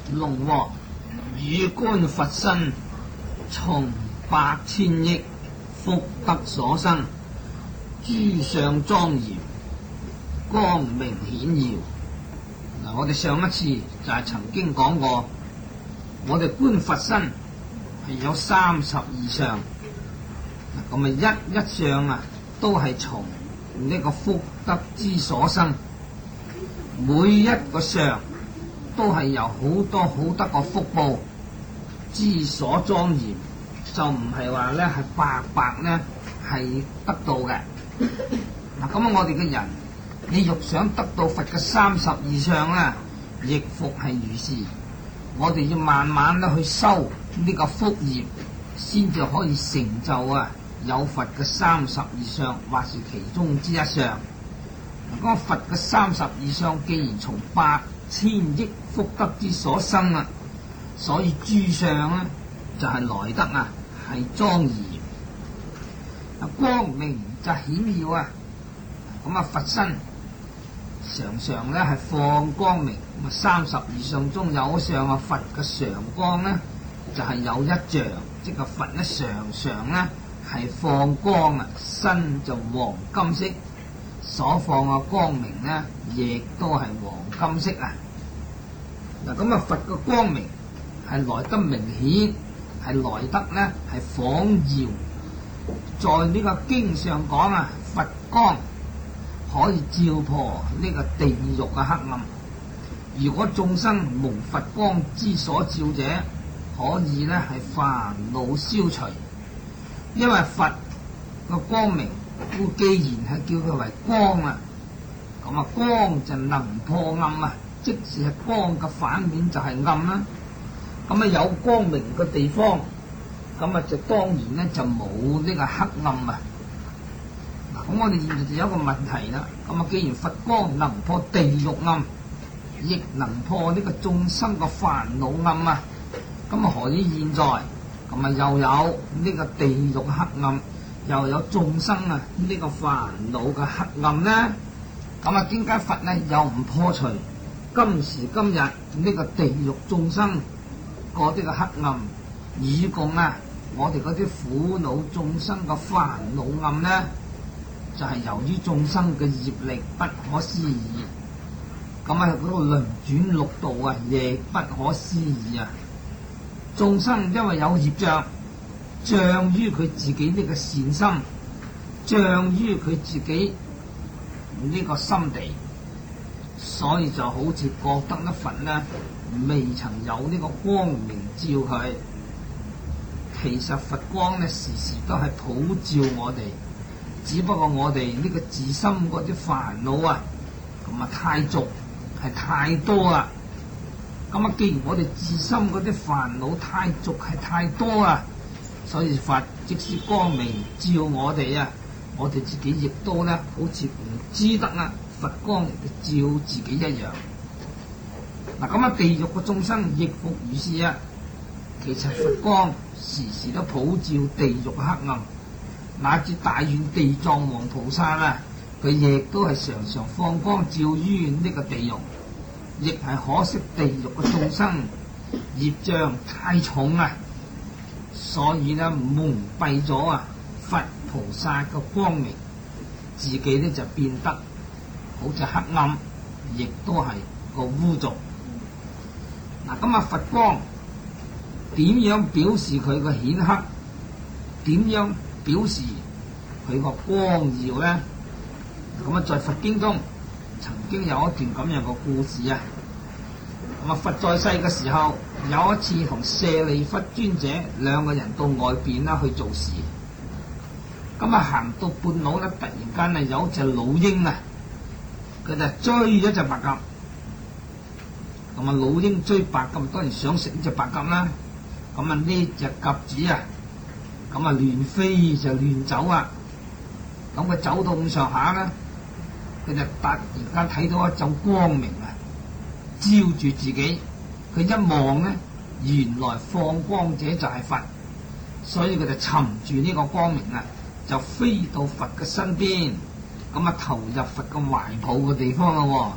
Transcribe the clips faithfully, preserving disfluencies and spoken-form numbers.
龍王汝觀佛身，從百千億福德所生，諸相莊嚴，光明顯耀。嗱，我哋上一次就係曾經講過，我哋觀佛身係有三十二相。咁啊，一一相啊，都係從呢個福德之所生，每一個相都係由好多好德個福報之所莊嚴，就唔係話咧係白白咧係得到嘅。嗱，咁啊，我哋嘅人，你欲想得到佛嘅三十二相咧，亦復係如是。我哋要慢慢咧去修呢個福業，先至可以成就啊有佛嘅三十二相，或是其中之一相。嗰佛嘅三十二相，既然從百千億福德之所生啊，所以諸相咧就係、是、來得啊，係莊嚴，啊光明就顯耀啊。咁啊，佛身常常咧係放光明。咁啊，三十二相中有一相啊，佛嘅常光咧就係、是、有一像，即係佛咧常常咧係放光啊，身就黃金色，所放嘅光明咧亦都係黃金色啊。嗱，咁啊，佛嘅光明係來得明顯，係來得咧係晃耀。在呢個經上講啊，佛光可以照破呢個地獄嘅黑暗。如果眾生蒙佛光之所照者，可以咧係煩惱消除。因為佛個光明，故既然係叫佢為光啊，咁啊光就能破暗啊，即使係光嘅反面就係暗啦。咁啊有光明嘅地方，咁啊就當然咧就冇呢個黑暗啊。嗱，咁我哋現在就有一個問題啦。咁啊，既然佛光能破地獄暗，亦能破呢個眾生嘅煩惱暗啊，咁啊何以現在咁啊又有呢個地獄黑暗，又有眾生啊呢個煩惱嘅黑暗呢？咁啊點解佛呢又唔破除今時今日呢個地獄眾生嗰啲嘅黑暗，以供啊我哋嗰啲苦惱眾生嘅煩惱暗呢？就係、是、由於眾生嘅業力不可思議，咁啊嗰個輪轉六道啊亦不可思議啊！眾生因為有業障，障於佢自己呢個善心，障於佢自己呢個心地，所以就好似覺得呢佛呢未曾有呢個光明照佢。其實佛光呢時時都係普照我哋。只不過我哋呢個自心嗰啲煩惱啊，咁啊太俗，係太多啦。咁啊，既然我哋自心嗰啲煩惱太俗係太多啊，所以佛即使光明照我哋啊，我哋自己亦都咧好似唔知得啦，佛光嚟照自己一樣。嗱，咁啊，地獄嘅眾生亦復如是啊。其實佛光時時都普照地獄黑暗。乃至大願地藏王菩薩啊，佢亦都係常常放光照於呢個地獄，亦係可惜地獄嘅眾生業障太重啊，所以呢蒙蔽咗啊佛菩薩嘅光明，自己呢就變得好似黑暗，亦都係個污濁。嗱，咁啊佛光點樣表示佢個顯赫？點樣表示佢個光耀咧？咁啊，在佛經中曾經有一段咁樣嘅故事啊。咁啊，佛在世嘅時候，有一次同舍利弗尊者兩個人到外邊啦去做事。咁啊，行到半路咧，突然間啊有隻老鷹啊，佢就追咗隻白鴿。咁啊，老鷹追白鴿，當然想食呢隻白鴿啦。咁啊，呢隻鴿子啊，咁啊亂飛就亂走啊！咁佢走到咁上下啦，佢就突然間睇到一陣光明啊，照住自己。佢一望咧，原來放光者就係佛，所以佢就尋住呢個光明啊，就飛到佛嘅身邊，咁啊投入佛嘅懷抱嘅地方咯。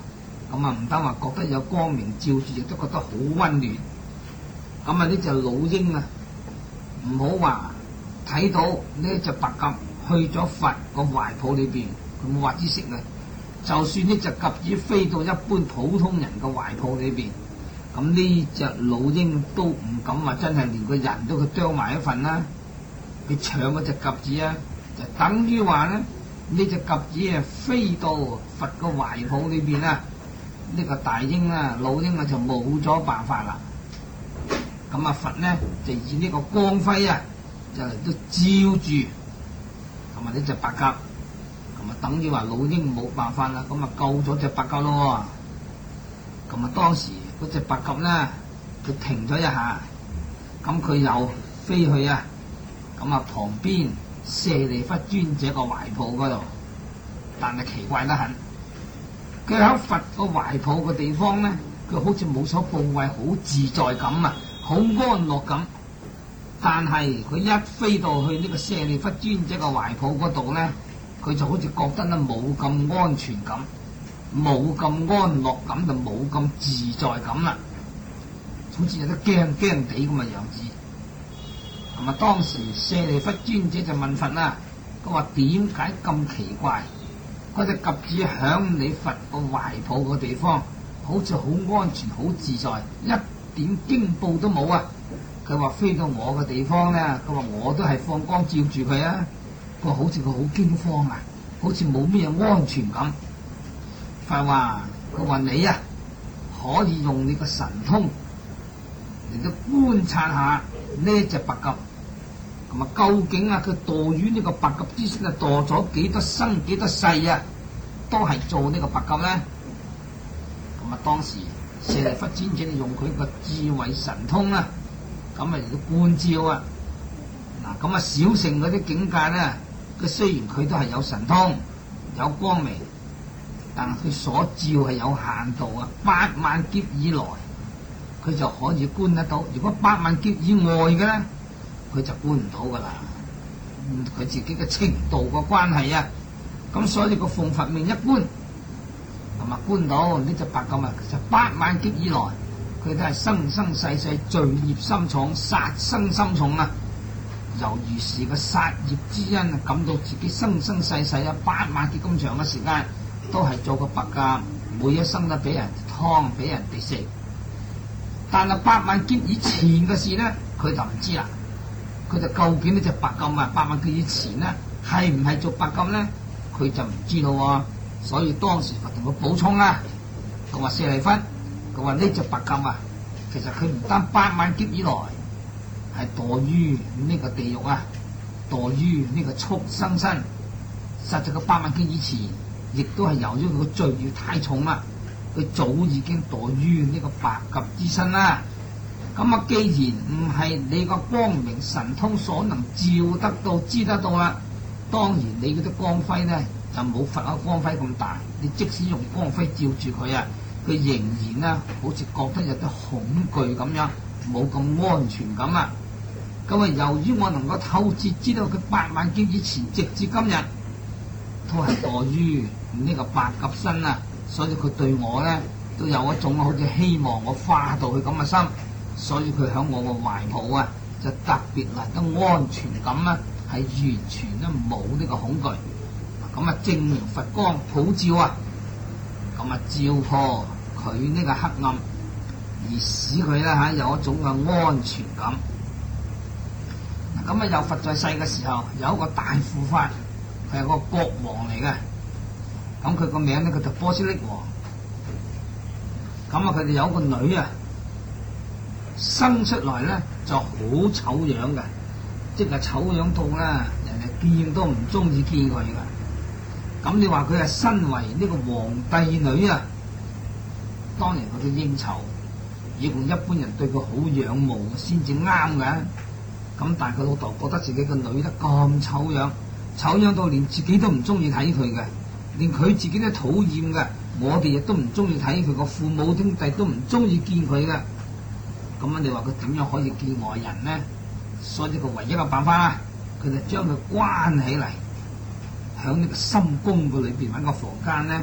咁啊唔單話覺得有光明照住，亦都覺得好温暖。咁啊呢隻老鷹啊，唔好話睇到呢隻白鴿去咗佛個懷抱裏邊，佢冇話知識嘅。就算呢隻鴿子飛到一般普通人嘅懷抱裏邊，咁呢隻老鷹都唔敢話真係連個人都佢啄埋一份啦。佢搶嗰隻鴿子啊，就等於話咧，呢隻鴿子啊飛到佛個懷抱裏邊啊，呢、這個大鷹啊老鷹啊就冇咗辦法啦。咁啊佛咧就以呢個光輝啊就嚟到照住，咁啊呢隻白鴿，咁啊等於話老鷹冇辦法啦，咁啊救咗隻白鴿咯。咁啊當時嗰隻白鴿咧，佢停咗一下，咁佢又飛去啊，咁啊旁邊舍利弗尊者個懷抱嗰度，但係奇怪得很，佢喺佛個懷抱嘅地方咧，佢好似冇所部位，好自在咁啊，好安樂咁。但係佢一飛到去呢個舍利弗尊者個懷抱嗰度咧，佢就好似覺得咧冇咁安全感，冇咁安樂感，就冇咁自在感啦，好似有啲驚驚地咁嘅樣子。咁啊，當時舍利弗尊者就問佛啦，佢話點解咁奇怪？嗰隻鴿子響你佛個懷抱個地方，好似好安全、好自在，一點驚怖都冇啊！佢話飛到我嘅地方咧，佢話我都係放光照住佢啊！佢話好似佢好驚慌啊，好似冇咩安全感。佛話：佢話你啊，可以用你個神通嚟到觀察下呢隻白鴿，咁啊究竟啊佢墮於呢個白鴿之身啊墮咗幾多生幾多世啊，都係做呢個白鴿咧。咁啊當時舍利弗尊者用佢個智慧神通啦，咁啊嚟到觀照啊。嗱咁啊小乘嗰啲境界咧，佢雖然佢都係有神通有光明，但係佢所照係有限度啊，八萬劫以來佢就可以觀得到，如果八萬劫以外嘅咧，佢就觀唔到噶啦。佢、嗯、自己嘅程度個關係啊，咁所以個奉佛命一觀，咁啊觀到呢隻白鴿啊，其實八萬劫以來佢都係生生世世罪孽深重，殺生深重啊。由於是個殺業之因啊，感到自己生生世世啊八萬劫咁長嘅時間，都係做個白鴿，每一生都俾人劏，俾人哋食。但係八萬劫以前嘅事咧，佢就唔知啦。佢就究竟呢隻白鴿啊，八萬劫以前咧係唔係做白鴿咧？佢就唔知道喎。所以當時佛同佢補充啊，佢話舍利弗，佢話呢隻白鴿啊，其實佢唔單八萬劫以來係墮於呢個地獄啊，墮於呢個畜生身。實際個八萬劫以前，亦都係由於佢個罪孽太重啦，佢早已經墮於呢個白鴿之身啦。咁啊，既然唔係你個光明神通所能照得到、知得到啦，當然你嗰啲光輝咧就冇佛嘅光輝咁大。你即使用光輝照住佢啊，佢仍然啦，好似覺得有啲恐懼咁樣，冇咁安全感啊。咁啊，由於我能夠透徹知道佢八萬劫以前直至今日都係墮於呢個白鴿身啊，所以佢對我咧都有一種好似希望我化到佢咁嘅心，所以佢喺我個懷抱啊就特別嚟得安全感啊，係完全都冇呢個恐懼。咁啊證明佛光普照啊，咁啊照破佢呢個黑暗，而使佢咧嚇有一種嘅安全感。咁啊有佛在世嘅時候，有一個大護法，佢係個國王嚟嘅。咁佢個名咧，佢就波斯匿王。咁啊，佢哋有個女啊，生出來咧就好醜樣嘅，即係醜樣到咧，人哋見都唔中意見佢嘅。咁你話佢係身為呢個皇帝女啊，當然佢都應酬，以共一般人對佢好仰慕先至啱嘅。咁但係佢老豆覺得自己個女得咁醜樣，醜樣到連自己都唔中意睇佢嘅，連佢自己都討厭嘅，我哋亦都唔中意睇佢，個父母兄弟都唔中意見佢嘅。咁啊，你話佢點樣可以見外人呢？所以佢唯一嘅辦法啦，佢就將佢關起嚟，喺呢個深宮嘅裏邊揾個房間咧，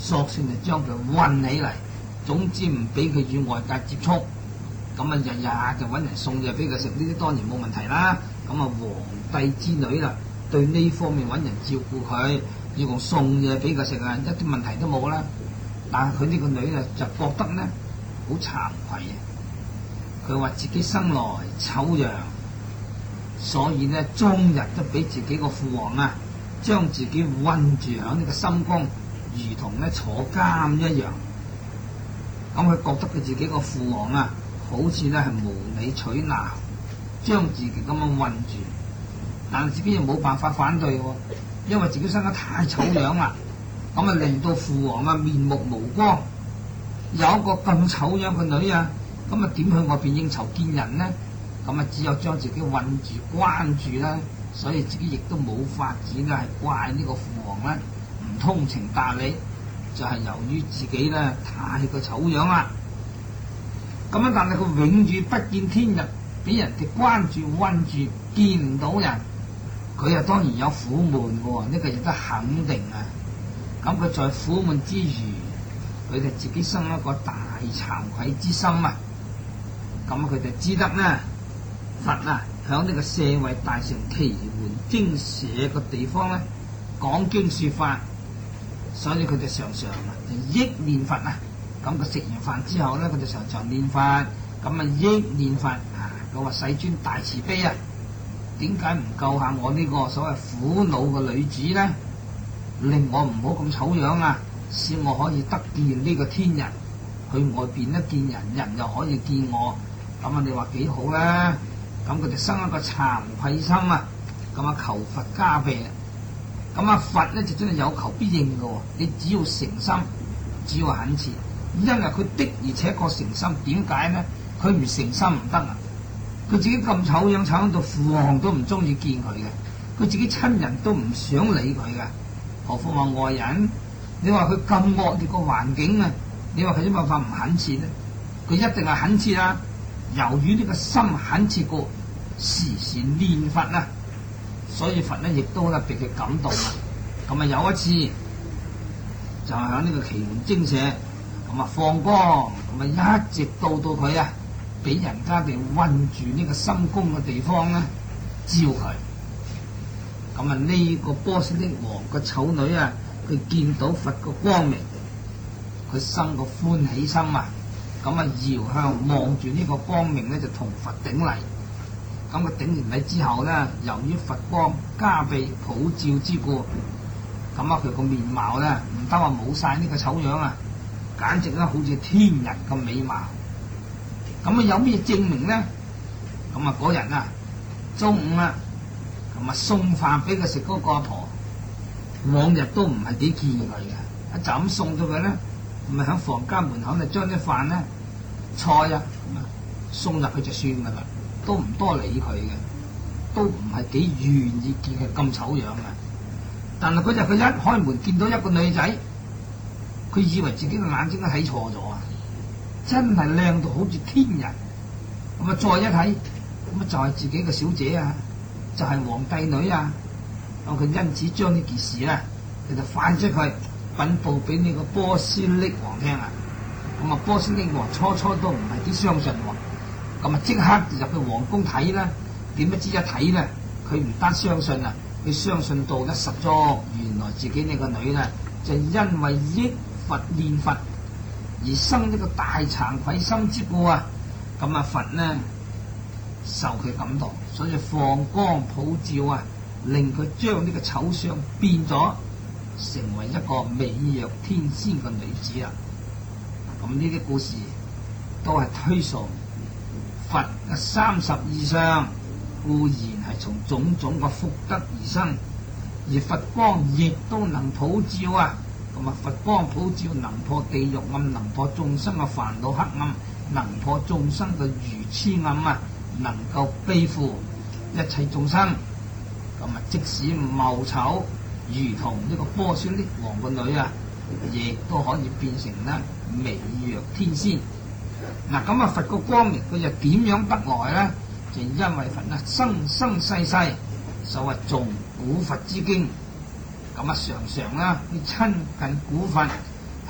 索性就將佢韞起嚟，總之唔俾佢與外界接觸。咁啊，日日就揾人送嘢俾佢食，呢啲當然冇問題啦。咁啊，皇帝之女啦，對呢方面揾人照顧佢，要用送嘢俾佢食啊，一啲問題都冇啦。但係佢呢個女啊，就覺得呢好慚愧啊。佢話自己生來醜樣，所以呢，終日都俾自己個父王啊，將自己韞住喺呢個深宮，如同咧坐監一樣。咁佢覺得佢自己個父王啊，好似咧係無理取鬧，將自己咁樣韞住，但係自己又冇辦法反對喎，因為自己生得太醜樣啦，咁啊令到父王啊面目無光。有一個咁醜樣嘅女啊，咁啊點去外邊應酬見人呢？咁啊只有將自己韞住關住啦，所以自己亦都冇法子咧係怪呢個父王咧唔通情達理，就係、是、由於自己咧太過醜樣啦。咁樣但係佢永遠不見天日，俾人哋關住韞住，見唔到人，佢啊當然有苦悶嘅喎，呢、這個亦都肯定啊。咁佢在苦悶之餘，佢哋自己生一個大慚愧之心啊。咁佢哋知得呢，佛啊響呢個舍衛大乘祇園精舍個地方咧講經說法，所以佢哋常常啊就憶念佛啊。咁佢食完飯之後咧，佢就常常念佛，咁啊憶念佛啊。佢話世尊大慈悲啊，點解唔救下我呢個所謂苦惱嘅女子咧？令我唔好咁醜樣啊，使我可以得見呢個天人，去外邊咧見人，人又可以見我。咁啊，你話幾好咧？咁佢就生一個慚愧心啊，咁啊求佛加被啊。咁啊佛咧就真係有求必應嘅喎，你只要誠心，只要懇切。因為佢的而且確誠心，點解呢？佢唔誠心唔得啊！佢自己咁醜樣，醜到父王都唔中意見佢嘅，佢自己親人都唔想理佢嘅，何況話外人？你話佢咁惡劣個環境啊，你話佢啲辦法唔懇切咧？佢一定係懇切啦。由於呢個心懇切過，時時念佛啊，所以佛咧亦都咧被佢感動啊。咁啊有一次就係喺呢個祇園精舍。咁啊放光，咁啊一直到到佢啊，俾人家哋韞住呢個深宮嘅地方咧，照佢。咁啊呢個波斯匿王個醜女啊，佢見到佛個光明，佢生個歡喜心啊，咁啊遙向望住呢個光明咧，就同佛頂禮。咁佢頂完禮之後咧，由於佛光加被普照之故，咁啊佢個面貌咧，唔得話冇晒呢個醜樣啊！簡直咧好似天人咁美貌，咁啊有咩證明咧？咁啊嗰日啊中午啊，咁啊送飯俾佢食嗰個阿婆，往日都唔係幾見佢嘅，一就咁送咗佢咧，咁啊喺房間門口就將啲飯咧菜啊咁啊送入去就算噶啦，都唔多理佢嘅，都唔係幾願意見佢咁醜樣嘅。但係嗰日佢一開門見到一個女仔。佢以為自己嘅眼睛都睇錯咗啊！真係靚到好似天人。咁啊，再一睇，咁啊就係自己嘅小姐啊，就係、是、皇帝女啊。咁佢因此將呢件事咧，佢就快出去稟報俾呢個波斯匿王聽啊。咁啊，波斯匿王初初都唔係幾相信喎。咁啊，即刻就入去皇宮睇啦。點不知一睇咧，佢唔單相信啊，佢相信到咧十足，原來自己呢個女咧就因為憶佛念佛而生呢個大慚愧心之故啊！咁啊佛呢受佢感動，所以放光普照啊，令佢將呢個醜相變咗，成為一個美若天仙嘅女子啊！咁呢啲故事都係推崇佛嘅三十二相，固然係從種種嘅福德而生，而佛光亦都能普照啊！咁啊，佛光普照能破地獄暗，能破眾生嘅煩惱黑暗，能破眾生嘅愚痴暗啊！能夠庇護一切眾生。咁啊，即使貌醜，如同呢個波斯匿王個女啊，亦都可以變成咧美若天仙。嗱，咁啊，佛個光明佢就點樣得來咧？就因為佛啊，生生世世所謂誦古佛之經。咁啊，常常啦，去親近古佛，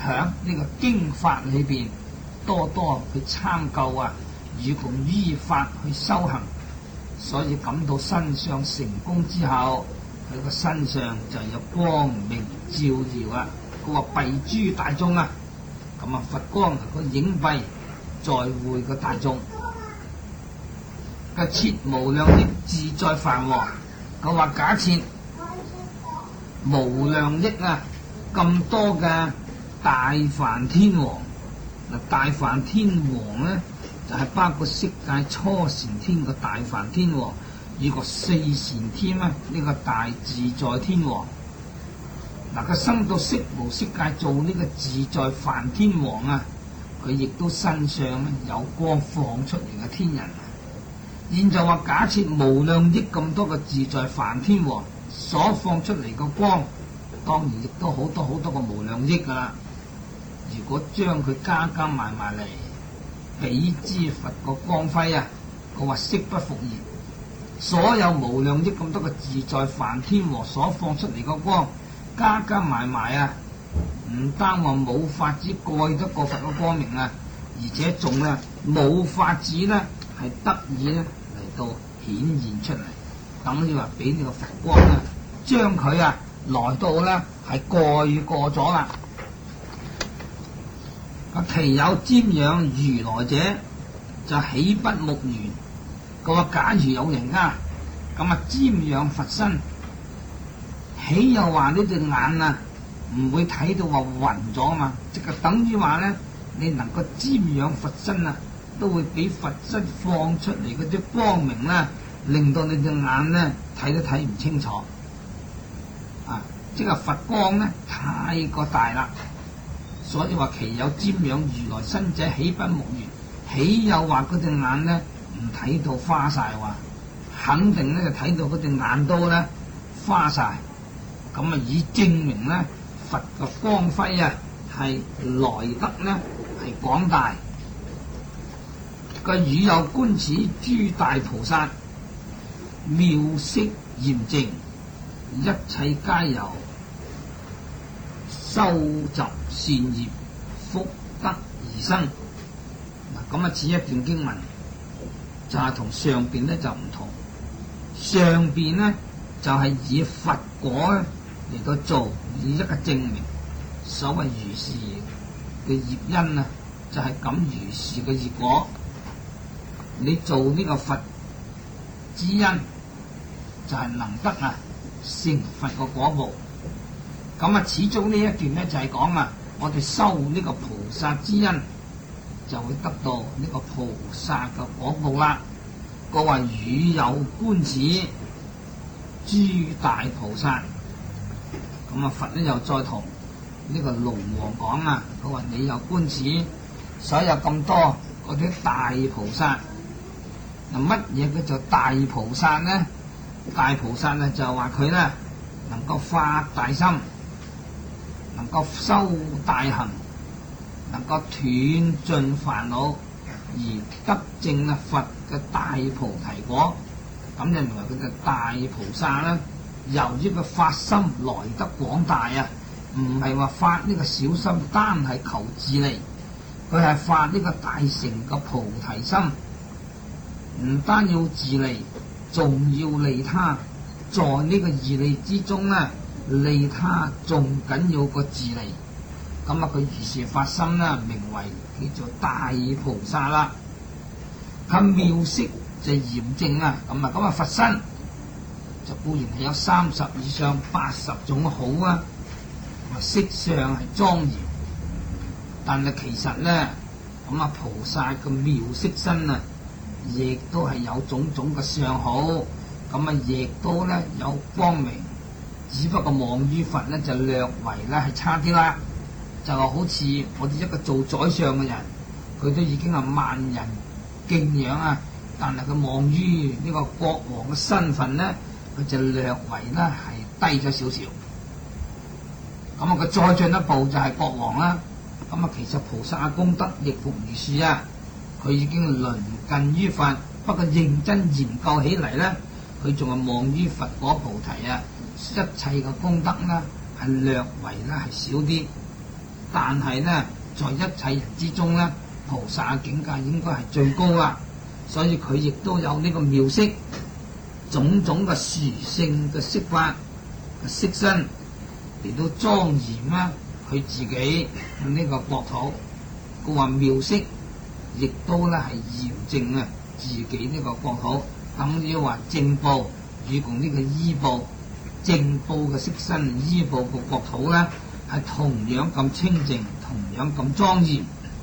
響呢個經法裏邊多多去參究啊，以共依法去修行，所以感到身相成功之後，佢個身上就有光明照耀啊！佢話蔽諸大眾啊，咁啊佛光個影蔽在會個大眾，個設無量億自在梵王。佢話假設無量億啊咁多嘅大梵天王，嗱大梵天王咧就係、是、包括色界初禪天個大梵天王，呢個四禪天啊呢、這個大自在天王。嗱佢生到色無色界做呢個自在梵天王啊，佢亦都身上咧有光放出嚟嘅天人。現在話假設無量億咁多個自在梵天王所放出嚟個光，當然亦都好多好多個無量億噶啦。如果將佢加加埋埋嚟，比之佛個光輝啊，佢話色不復現。所有無量億咁多個自在梵天王所放出嚟個光，加加埋埋啊，唔單話冇法子蓋得過佛個光明啊，而且仲咧冇法子咧係得以咧嚟到顯現出嚟，等於話俾呢個佛光啊，將佢啊來到咧係蓋過咗啦。啊，其有瞻仰如來者，就豈不目眩？佢話假如有人啊咁啊瞻仰佛身，豈又話呢隻眼啊唔會睇到話暈咗啊嘛？即係等於話咧，你能夠瞻仰佛身啊，都會俾佛身放出嚟嗰啲光明咧，令到你隻眼咧睇都睇唔清楚啊！即係佛光咧太過大啦，所以話其有瞻仰如來身者，豈不目眩？豈有話嗰隻眼咧唔睇到花晒話？肯定咧就睇到嗰隻眼都咧花晒，咁啊以證明咧佛嘅光輝啊係來得咧係廣大。個語有觀此諸大菩薩妙色嚴淨，一切皆由修習善業福德而生。嗱，咁啊似一段經文就係、是、同上邊咧就唔同。上邊咧就係、是、以佛果嚟到做以一個證明，所謂如是嘅業因啊，就係、是、咁如是嘅業果。你做呢個佛之因，就係、是、能得啊成佛個果報。咁啊，始終呢一段咧就係講啊，我哋修呢個菩薩之因，就會得到呢個菩薩嘅果報啦。個話語有觀此諸大菩薩，咁啊佛咧又再同呢個龍王講啊，佢話你有觀此所有咁多嗰啲大菩薩。嗱，乜嘢叫做大菩薩咧？大菩薩咧就話佢咧能夠發大心，能夠修大行，能夠斷盡煩惱而得證啊佛嘅大菩提果，咁就認為佢嘅大菩薩啦。由於個發心來得廣大啊，唔係話發呢個小心單係求自利，佢係發呢個大成嘅菩提心，唔單要自利，仲要利他。在呢個自利之中咧，利他仲緊要過自利。咁啊，佢如是發心啦，名為叫做大菩薩啦。佢妙色就嚴淨啊，咁啊，咁啊佛身就固然係有三十以上八十種好啊，色相係莊嚴，但係其實咧，咁啊菩薩嘅妙色身啊，亦都係有種種嘅相好，咁啊亦都咧有光明，只不過望於佛咧就略為咧係差啲啦。就係好似我哋一個做宰相嘅人，佢都已經係萬人敬仰啊，但係佢望於呢個國王嘅身份咧，佢就略為咧係低咗少少。咁啊，佢再進一步就係國王啦。咁啊，其實菩薩嘅功德亦復如是啊，佢已經鄰近於佛，不過認真研究起嚟咧，佢仲係望於佛果菩提啊，一切嘅功德咧係略為咧係少啲。 但係呢，在一切人之中呢，菩薩嘅境界應該係最高啦，所以佢亦都有呢個妙色，種種嘅殊勝嘅色法嘅色身嚟到莊嚴啦，佢自己呢個國土。佢話妙色亦都咧係嚴正啊自己呢個國土，等於話正報與共呢個依報，正報嘅色身，依報嘅國土咧係同樣咁清淨，同樣咁莊嚴。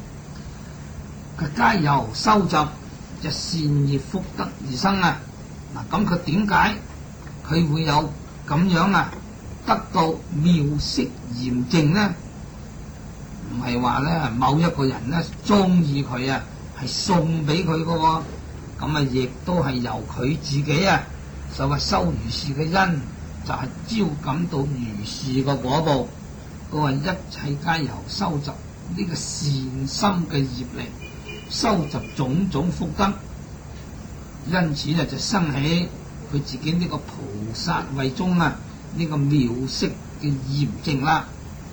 佢皆由收集就善業福德而生啊！嗱，咁佢點解佢會有咁樣啊得到妙色嚴正呢？唔係話咧某一個人咧中意佢啊，係送俾佢嘅喎，咁啊亦都係由佢自己啊，所謂修如是嘅因，就係、是、招感到如是嘅果報。佢話一切皆由收集呢個善心嘅業力，收集種種福德，因此啊就生起佢自己呢個菩薩位中啊呢、這個妙色嘅嚴正啦。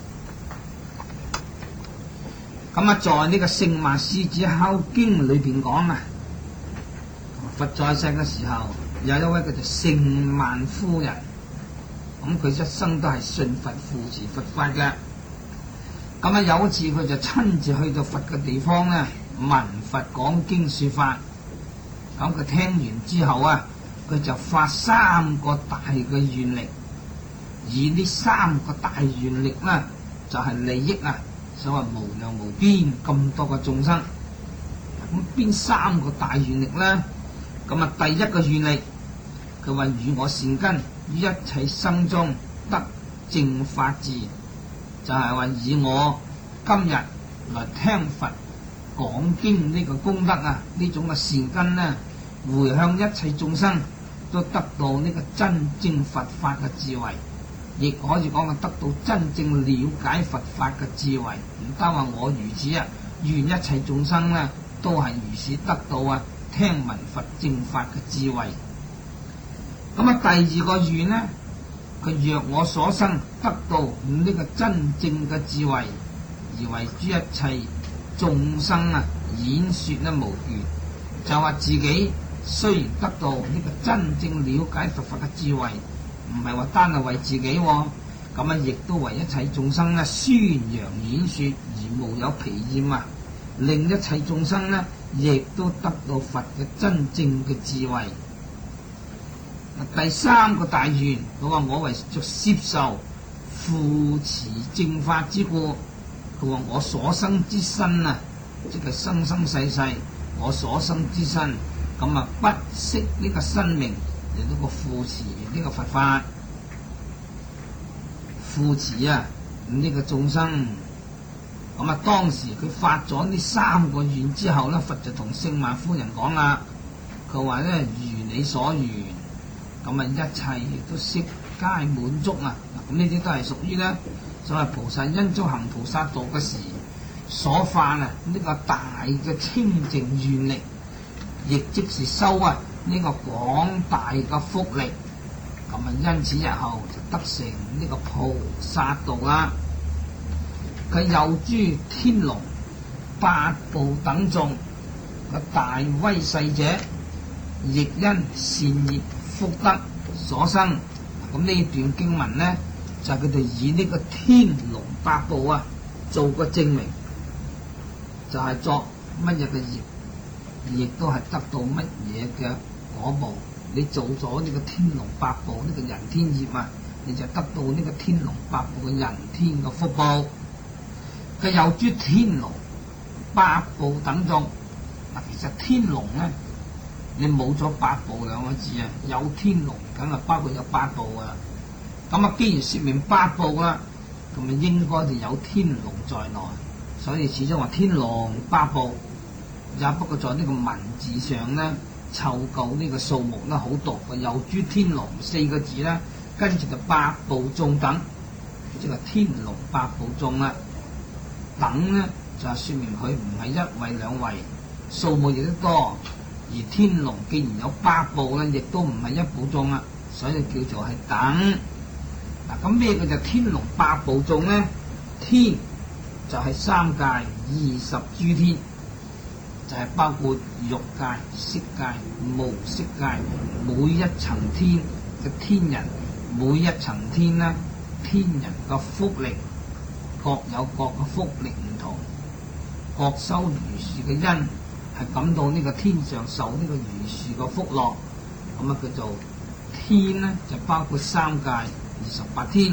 咁啊，在呢個聖曼獅子吼經裏邊講啊，佛在世嘅時候有一位叫做聖曼夫人，咁佢一生都係信佛扶持佛法嘅。咁啊有一次佢就親自去到佛嘅地方咧，聞佛講經說法。咁佢聽完之後啊，佢就發三個大嘅願力，而呢三個大願力咧就係、是、利益啊。所謂無量無邊咁多個眾生，咁邊三個大願力呢？咁啊，第一個願力，佢話與我善根於一切生中得正法智，就係、是、話以我今日來聽佛講經呢個功德啊，呢種嘅善根呢，回向一切眾生都得到呢個真正佛法嘅智慧。亦可以講係得到真正了解佛法嘅智慧，唔單話我如此啊，願一切眾生呢都係如此得到啊聽聞佛正法嘅智慧。咁啊，第二個願呢，佢若我所生得到呢個真正嘅智慧，而為諸一切眾生啊演說呢無餘，就話自己雖然得到呢個真正了解佛法嘅智慧。唔係話單係為自己、哦，咁啊亦都為一切眾生咧宣揚演說而無有疲厭啊！令一切眾生咧亦都得到佛嘅真正嘅智慧。第三個大願，佢話我為着攝受扶持正法之故，佢話我所生之身啊，即係生生世世我所生之身，咁啊不惜呢個生命。嚟到個扶持呢個佛法，扶持啊呢、這個眾生。咁啊當時佢發咗呢三個願之後咧，佛就同聖曼夫人講啦，佢話咧如你所願，咁啊一切亦都悉皆滿足啊。咁呢啲都係屬於咧所謂菩薩因足行菩薩道嘅時所發啊呢、這個大嘅清淨願力，亦即是修啊呢個廣大嘅福力，咁啊因此日後就得成呢個菩薩道啦。佢有諸天龍八部等眾個大威勢者，亦因善業福德所生。咁呢段經文呢，就係佢哋以呢個天龍八部啊做個證明，就係、是、作乜嘢嘅業，亦都係得到乜嘢嘅果報。你做咗呢個天龍八部呢、這個人天業啊，你就得到呢個天龍八部嘅人天嘅福報。佢有諸天龍八部等眾，嗱，其實天龍咧，你冇咗八部兩個字啊，有天龍梗係包括有八部啊。咁啊，既然説明八部啦，咁啊應該就有天龍在內，所以始終話天龍八部，也不過在呢個文字上咧湊夠呢個數目咧好多嘅，有諸天龍四個字咧，跟住就八部眾等，即係天龍八部眾啦。等咧就係説明佢唔係一位兩位，數目亦都多。而天龍既然有八部咧，亦都唔係一部眾啦，所以叫做係等。嗱，咁咩叫做天龍八部眾咧？天就係三界二十諸天，就係、是、包括欲界、色界、無色界，每一層天嘅天人，每一層天呢，天人嘅福力各有各嘅福力唔同，各修如是嘅因，係感到呢個天上受呢個如是嘅福樂，咁啊叫做天呢，就包括三界二十八天。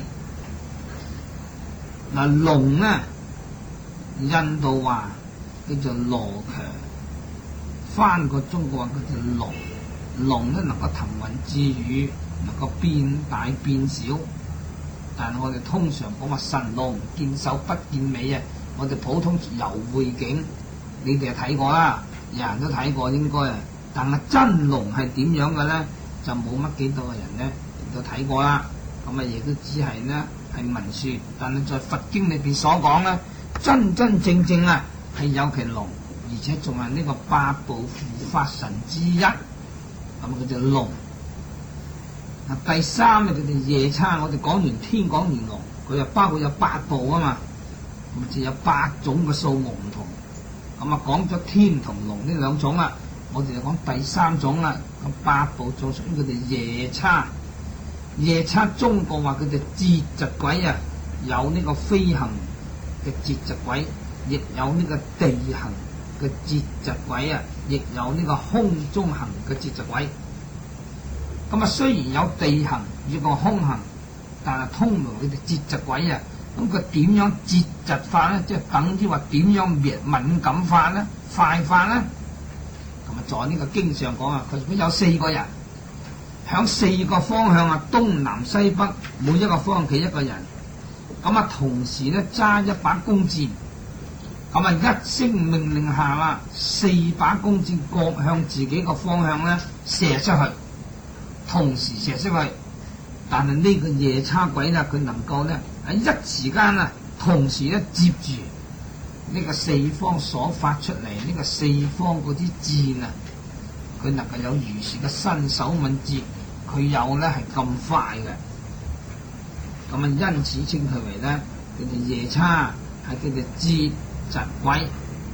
嗱，龍呢，印度話叫做羅強，翻過中國話叫做龍。龍呢能夠騰雲致雨，能夠變大變小。但係我哋通常講話神龍見首不見尾啊！我哋普通遊會景，你哋睇過啦，人人都睇過應該啊。但係真龍係點樣嘅咧，就冇乜幾多個人咧都睇過啦。咁啊，亦都只係呢係聞説，但係在佛經裏邊所講咧，真真正正啊係有其龍，而且仲係呢個八部護法神之一。咁啊，叫做龍。嗱，第三咧，佢哋夜叉，我哋講完天，講完龍，佢又包括有八部啊嘛，咁就有八種嘅數目唔同。咁啊，講咗天同龍呢兩種啦，我哋就講第三種啦。咁八部就屬於佢哋夜叉。夜叉中國話佢哋節疾鬼啊，有呢個飛行嘅節疾鬼，亦有呢個地行嘅節疾鬼啊，亦有呢個空中行嘅節疾鬼。咁啊，雖然有地行與個空行，但係通常佢哋節疾鬼啊，咁佢點樣節疾法咧？即係等於話點樣敏感法咧、快法咧？咁啊，在呢個經上講啊，佢如果有四個人響四個方向啊，東南西北每一個方向企一個人，咁啊同時咧揸一把弓箭，咁啊一聲命令下啦，四把弓箭各向自己個方向咧射出去。同時射出去，但係呢個夜叉鬼咧，佢能夠咧喺一時間啊，同時咧接住呢個四方所發出嚟呢個四方嗰啲箭啊，佢能夠有如是嘅身手敏捷，佢有咧係咁快嘅，咁啊因此稱佢為咧佢哋夜叉，係佢哋節疾鬼。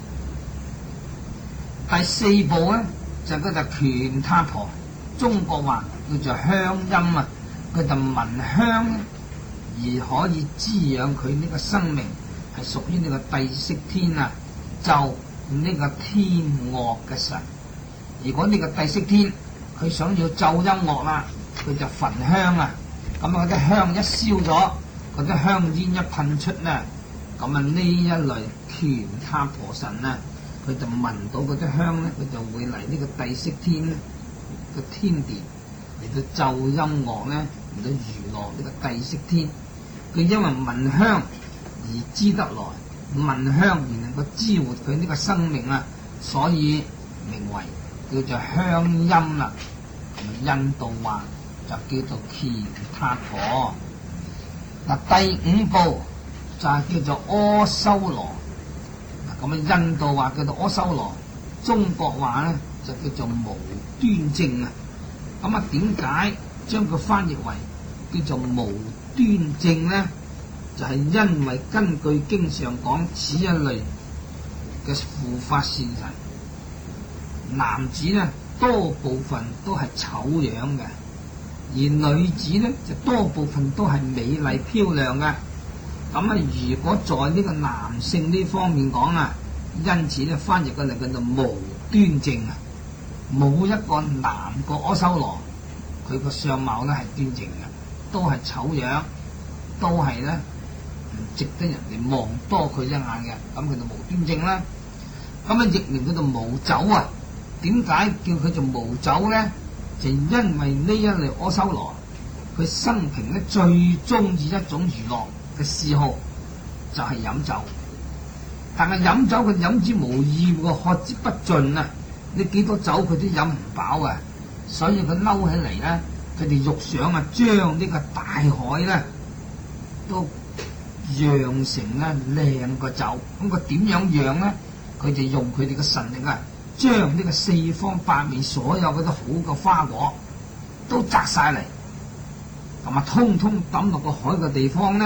第四部咧就嗰隻拳他婆，中國話叫做香音啊，佢就聞香而可以滋養佢呢個生命，係屬於呢個帝釋天啊，就呢個天樂嘅神。如果呢個帝釋天佢想要奏音樂啦，佢就焚香啊，咁啊啲香一燒咗，嗰啲香煙一噴出咧，咁啊呢一類拳他婆神啊，佢就聞到嗰啲香咧，佢就會嚟呢個帝釋天個天殿嚟到奏音樂咧，嚟到娛樂呢個帝釋天。佢因為聞香而知得來，聞香而能夠滋活佢呢個生命啊，所以名為叫做香音啦。印度話就叫做拳他婆。嗱，第五部就係叫做阿修羅。嗱，咁啊印度話叫做阿修羅，中國話咧就叫做無端正啊。咁啊，點解將佢翻譯為叫做無端正咧？就係、是、因為根據經上講，此一類嘅護法善神，男子咧多部分都係醜樣嘅，而女子咧就多部分都係美麗漂亮嘅。咁啊，如果在呢個男性呢方面講啊，因此咧翻譯過嚟叫做無端正啊。冇一個男個阿修羅，佢個相貌咧係端正嘅，都係醜樣，都係咧唔值得人哋望多佢一眼嘅，咁佢就無端正啦。咁啊，譯名叫做無走啊。點解叫佢做無走咧？就因為呢一類阿修羅，佢生平咧最中意一種娛樂嘅嗜好，就係、是、飲酒。但係飲酒佢飲之無厭喎，喝之不盡啊！你幾多酒佢都飲唔飽啊！所以佢嬲起嚟咧，佢哋欲想啊，將呢個大海咧都釀成咧靚個酒。咁佢點樣釀咧？佢就用佢哋嘅神力啊，將呢個四方八面所有嗰啲好嘅花果都摘晒嚟，咁啊通通抌落個海嘅地方咧，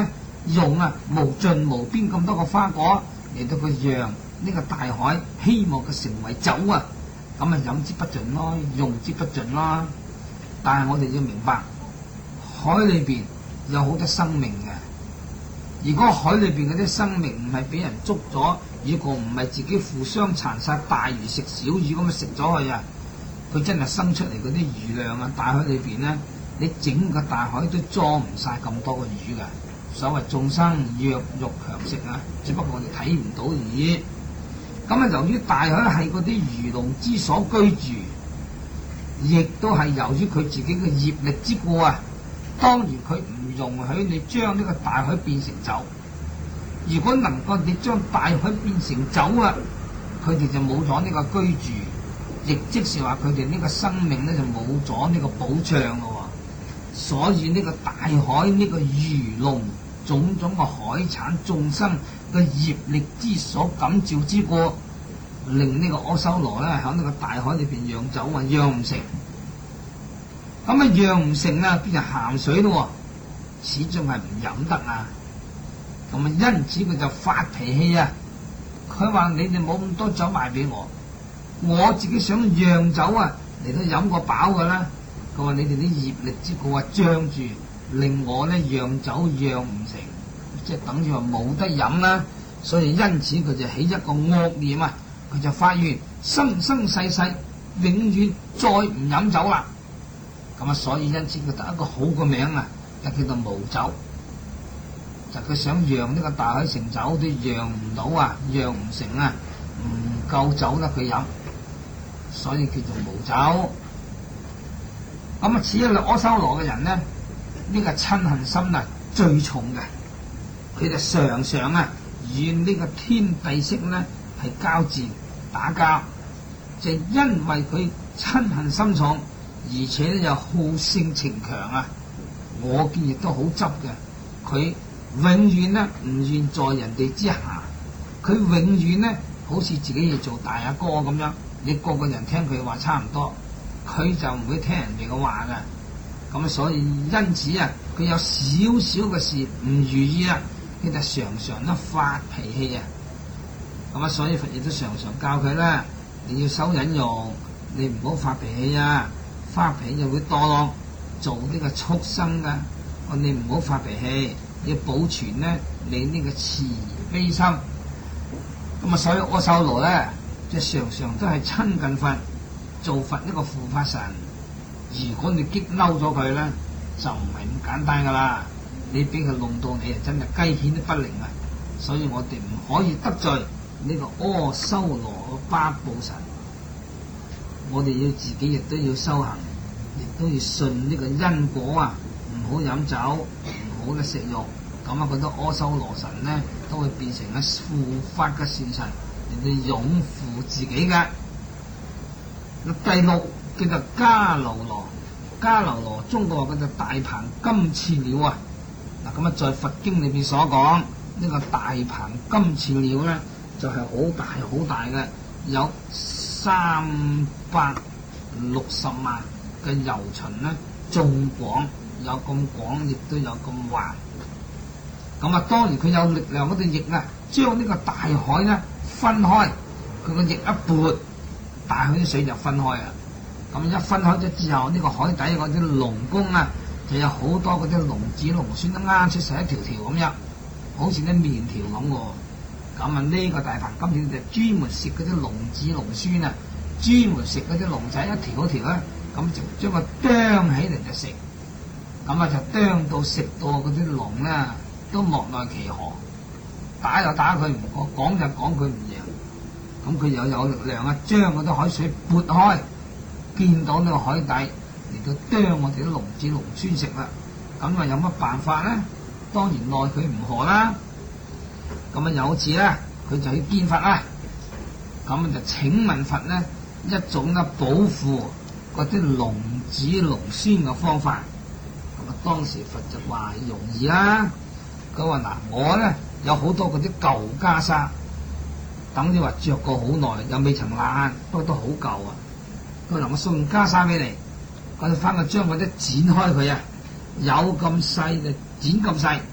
用啊無盡無邊咁多個花果嚟到佢釀呢個大海，希望佢成為酒啊，咁啊飲之不盡咯，用之不盡咯。但係我哋要明白，海裏邊有好多生命嘅。如果海裏邊嗰啲生命唔係俾人捉咗，如果唔係自己互相殘殺，大魚食小魚咁樣食咗佢啊，佢真係生出嚟嗰啲魚量啊，大海裏邊咧，你整個大海都裝唔晒咁多個魚㗎。所謂眾生弱肉強食啊，只不過我哋睇唔到而已。咁啊，由於大海係嗰啲魚龍之所居住，亦都係由於佢自己嘅業力之故啊。當然佢唔容許你將呢個大海變成酒。如果能夠你將大海變成酒啊，佢哋就冇咗呢個居住，亦即是話佢哋呢個生命咧就冇咗呢個保障咯。所以呢個大海呢個魚龍種種嘅海產眾生嘅業力之所感召之過，令呢個阿修羅咧喺呢個大海裏邊釀酒啊，釀唔成。咁啊，釀唔成啊，變成鹹水咯，始終係唔飲得啊。咁啊，因此佢就發脾氣啊。佢話：你哋冇咁多酒賣俾我，我自己想釀酒啊，嚟到飲個飽噶啦。佢話：你哋啲業力之過啊，脹住，令我咧釀酒釀唔成，即係等於話冇得飲啦。所以因此佢就起一個惡念啊，佢就發願生生世世永遠再唔飲酒啦。咁啊，所以因此佢得一個好個名啊，就叫做無酒。就佢想釀呢個大海成酒都釀唔到啊，釀唔成啊，唔夠酒得佢飲，所以叫做無酒。咁啊，似一個阿修羅嘅人咧，呢、這個嗔恨心啊最重嘅，佢就常常啊與呢個天帝釋咧係交戰打交，就因為佢嗔恨心重。而且咧又好勝情強啊！我見亦都好執嘅，佢永遠咧唔願在人哋之下，佢永遠咧好似自己要做大阿哥咁樣，你個個人聽佢話差唔多，佢就唔會聽人哋嘅話嘅。咁所以因此啊，佢有少少嘅事唔如意啊，佢就常常都發脾氣啊。咁啊，所以佛亦都常常教佢啦，你要收忍容，你唔好發脾氣啊！發脾氣就會墮落做呢個畜生噶，我你唔好發脾氣，要保存咧你呢個慈悲心。咁啊，所以阿修羅咧，即係常常都係親近佛，做佛一個護法神。如果你激嬲咗佢咧，就唔係咁簡單噶啦，你俾佢弄到你啊，真係雞犬都不寧啊！所以我哋唔可以得罪呢個阿修羅嘅八部神。我哋要自己亦都要修行，亦都要信呢個因果啊！唔好飲酒，唔好咧食肉，咁啊覺得阿修羅神咧都會變成一護法嘅善神，嚟到擁護自己嘅。第六叫做迦樓羅，迦樓羅中國話叫做大鵬金翅鳥啊！嗱咁啊，在佛經裏邊所講呢、這個大鵬金翅鳥咧，就係、是、好大好大嘅，有三百六十萬嘅游巡咧，縱廣有咁廣，亦都有咁橫。咁啊，當然佢有力量嗰對翼啊，將呢個大海咧分開，佢個翼一撥，大海啲水就分開啊。咁一分開咗之後，呢、這個海底嗰啲龍宮啊，就有好多嗰啲龍子龍孫都啱出晒一條條咁樣，好似啲麵條咁喎。咁啊，呢個大鵬金翅就專門食嗰啲龍子龍孫啊，專門食嗰啲龍仔一條一條咧，咁就將佢啄起嚟就食。咁啊，就啄到食到嗰啲龍咧都莫奈其何，打就打佢唔過，講就講佢唔贏。咁佢又有力量啊，將嗰啲海水撥開，見到呢個海底嚟到啄我哋啲龍子龍孫食啦。咁啊，有乜辦法咧？當然奈佢唔何啦。咁啊，有次咧，佢就去見佛啦。咁就請問佛咧一種咧保護嗰啲龍子龍孫嘅方法。咁啊，當時佛就話容易啦。佢話嗱，我咧有好多嗰啲舊袈裟，等於話着過好耐，又未曾爛，不過都好舊啊。佢話我送袈裟俾你，我哋翻去將嗰啲剪開佢啊，有咁細就剪咁細。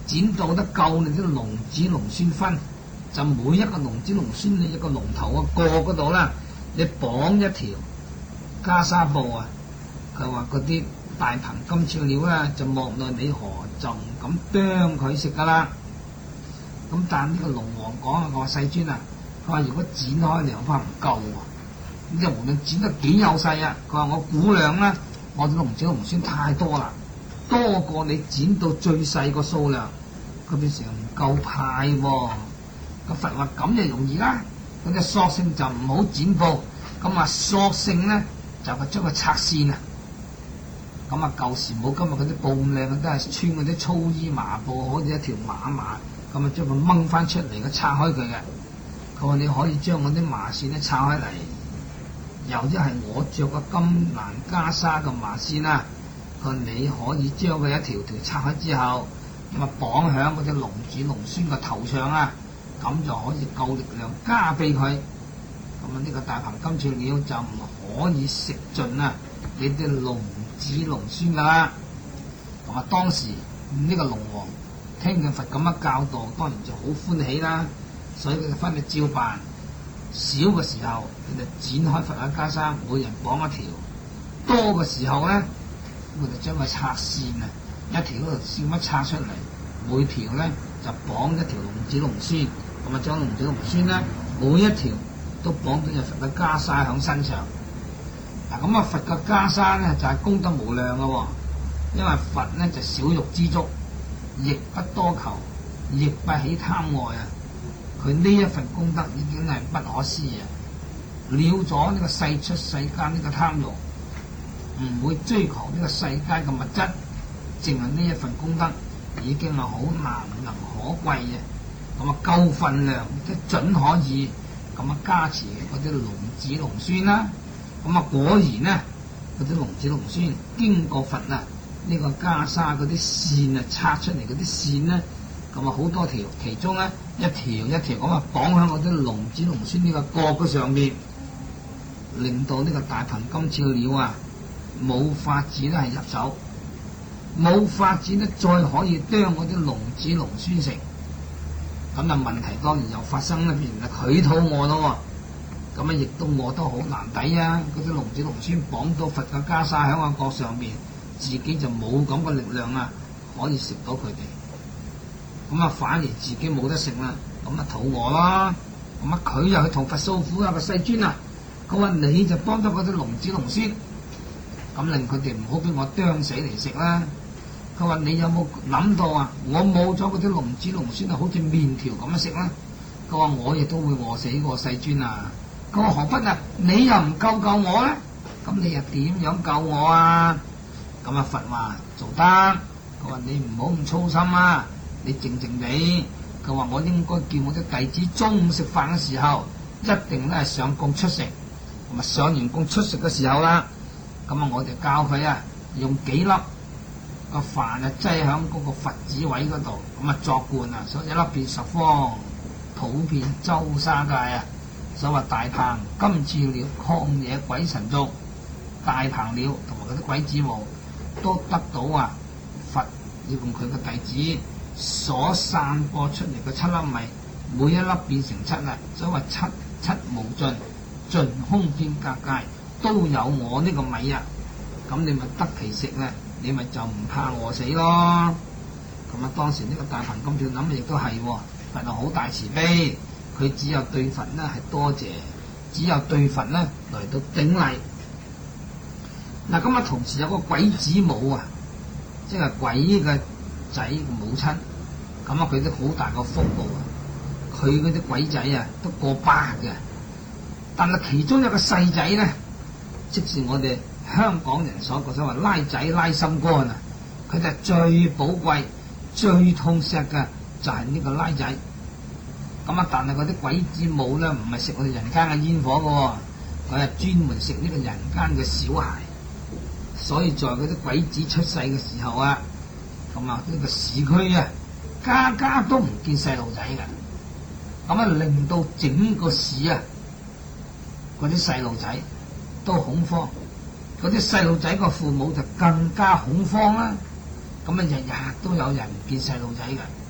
剪到得夠你啲龍子龍孫分，就每一個龍子龍孫你一個龍頭啊過嗰度啦，你綁一條袈裟布啊，佢話嗰啲大鵬金翅鳥咧就莫奈你何，就唔敢啄佢食噶啦。咁但呢個龍王講啊，佢話世尊啊，佢話如果剪開兩塊唔夠喎，咁就無論剪得幾幼細啊，佢話我估量咧，我啲龍子龍孫太多啦，多過你剪到最細個數量，佢變成唔夠派喎。個佛話咁就容易啦，咁就索性就唔好剪布，咁啊索性咧就係將佢拆線啊。咁啊舊時冇今日嗰啲布咁靚，都係穿嗰啲粗衣麻布，好似一條麻麻，咁啊將佢掹翻出嚟，佢拆開佢嘅。佢話你可以將嗰啲麻線咧拆開嚟，又一係我着個金蘭袈裟嘅麻線啦。佢話你可以將佢一條條拆開之後，咁啊綁響嗰隻龍子龍孫個頭上啊，咁就可以夠力量加俾佢。咁啊呢個大鵬金翅鳥就唔可以食盡啊你啲龍子龍孫噶啦。咁啊當時呢個龍王聽見佛咁樣教導，當然就好歡喜啦。所以佢就翻去照辦。少嘅時候佢就剪開佛嘅袈裟，每人綁一條；多嘅時候咧，佢就將佢拆線啊，一條嗰條線乜拆出嚟，每條咧就綁一條龍子龍孫，咁啊將龍子龍孫咧每一條都綁到隻佛嘅袈裟喺身上。嗱咁啊佛嘅袈裟咧就係、是、功德無量嘅喎，因為佛咧就少欲知足，亦不多求，亦不起貪愛啊。佢呢一份功德已經係不可思議啊！了咗呢個世出世間呢個貪欲，唔會追求呢個世間嘅物質，淨係呢一份功德已經係好難能可貴嘅。咁啊夠份量，即係準可以咁啊加持嗰啲龍子龍孫啦。咁啊果然呢，嗰啲龍子龍孫經過佛啊呢個袈裟嗰啲線啊拆出嚟嗰啲線呢，咁啊好多條，其中咧一條一條咁啊綁喺嗰啲龍子龍孫呢個角嘅上面，令到呢個大鵬金翅鳥啊冇法子咧係入手，冇法子咧再可以啄嗰啲龍子龍孫食。咁啊問題當然又發生啦，譬如佢肚餓咯，咁啊亦都餓得好難抵啊！嗰啲龍子龍孫綁到佛嘅袈裟喺個角上面，自己就冇咁嘅力量啊，可以食到佢哋。咁啊，反而自己冇得食啦，咁啊肚餓啦，咁啊佢又去同佛訴苦啊，個世尊啊，佢話你就幫咗嗰啲龍子龍孫，咁令佢哋唔好俾我啄死嚟食啦。佢話你有冇諗到啊？我冇咗嗰啲龍子龍孫啊，好似麵條咁樣食啦。佢話我亦都會餓死個世尊啊。佢話何不啊？你又唔救救我咧？咁你又點樣救我啊？咁啊佛話做得。佢話你唔好咁粗心啊！你靜靜地，佢話我應該叫我啲弟子中午食飯嘅時候，一定咧係上供出食，咁啊上完供出食嘅時候啦，咁啊我就教佢啊用幾粒個飯啊擠響嗰個佛子位嗰度，咁啊作觀啊，所以一粒變十方，普遍周沙界啊，所謂大鵬金翅鳥、曠野鬼神族、大鵬鳥同埋嗰啲鬼子母都得到啊佛要用佢嘅弟子所散播出嚟嘅七粒米，每一粒變成七啊，所謂七七無盡，盡空遍格界都有我呢個米啊，咁你咪得其食咧，你咪就唔怕餓死咯。咁啊，當時呢個大鵬金翅諗亦都係，佛係好大慈悲，佢只有對佛呢係多謝，只有對佛呢嚟到頂禮。嗱，咁啊，同時有個鬼子母啊，即係鬼嘅仔嘅母親，咁啊佢都好大個福報啊！佢嗰啲鬼仔啊都過百嘅，但係其中一個細仔咧，即是我哋香港人所講所謂拉仔拉心肝啊，佢就最寶貴、最痛錫嘅就係呢個拉仔。咁啊，但係嗰啲鬼子母咧，唔係食我哋人間嘅煙火嘅，佢係專門食呢個人間嘅小孩。所以在嗰啲鬼子出世嘅時候啊，咁啊呢個市區啊，家家都唔見細路仔嘅，咁啊令到整個市啊嗰啲細路仔都恐慌，嗰啲細路仔個父母就更加恐慌啦。咁啊日日都有人唔見細路仔嘅。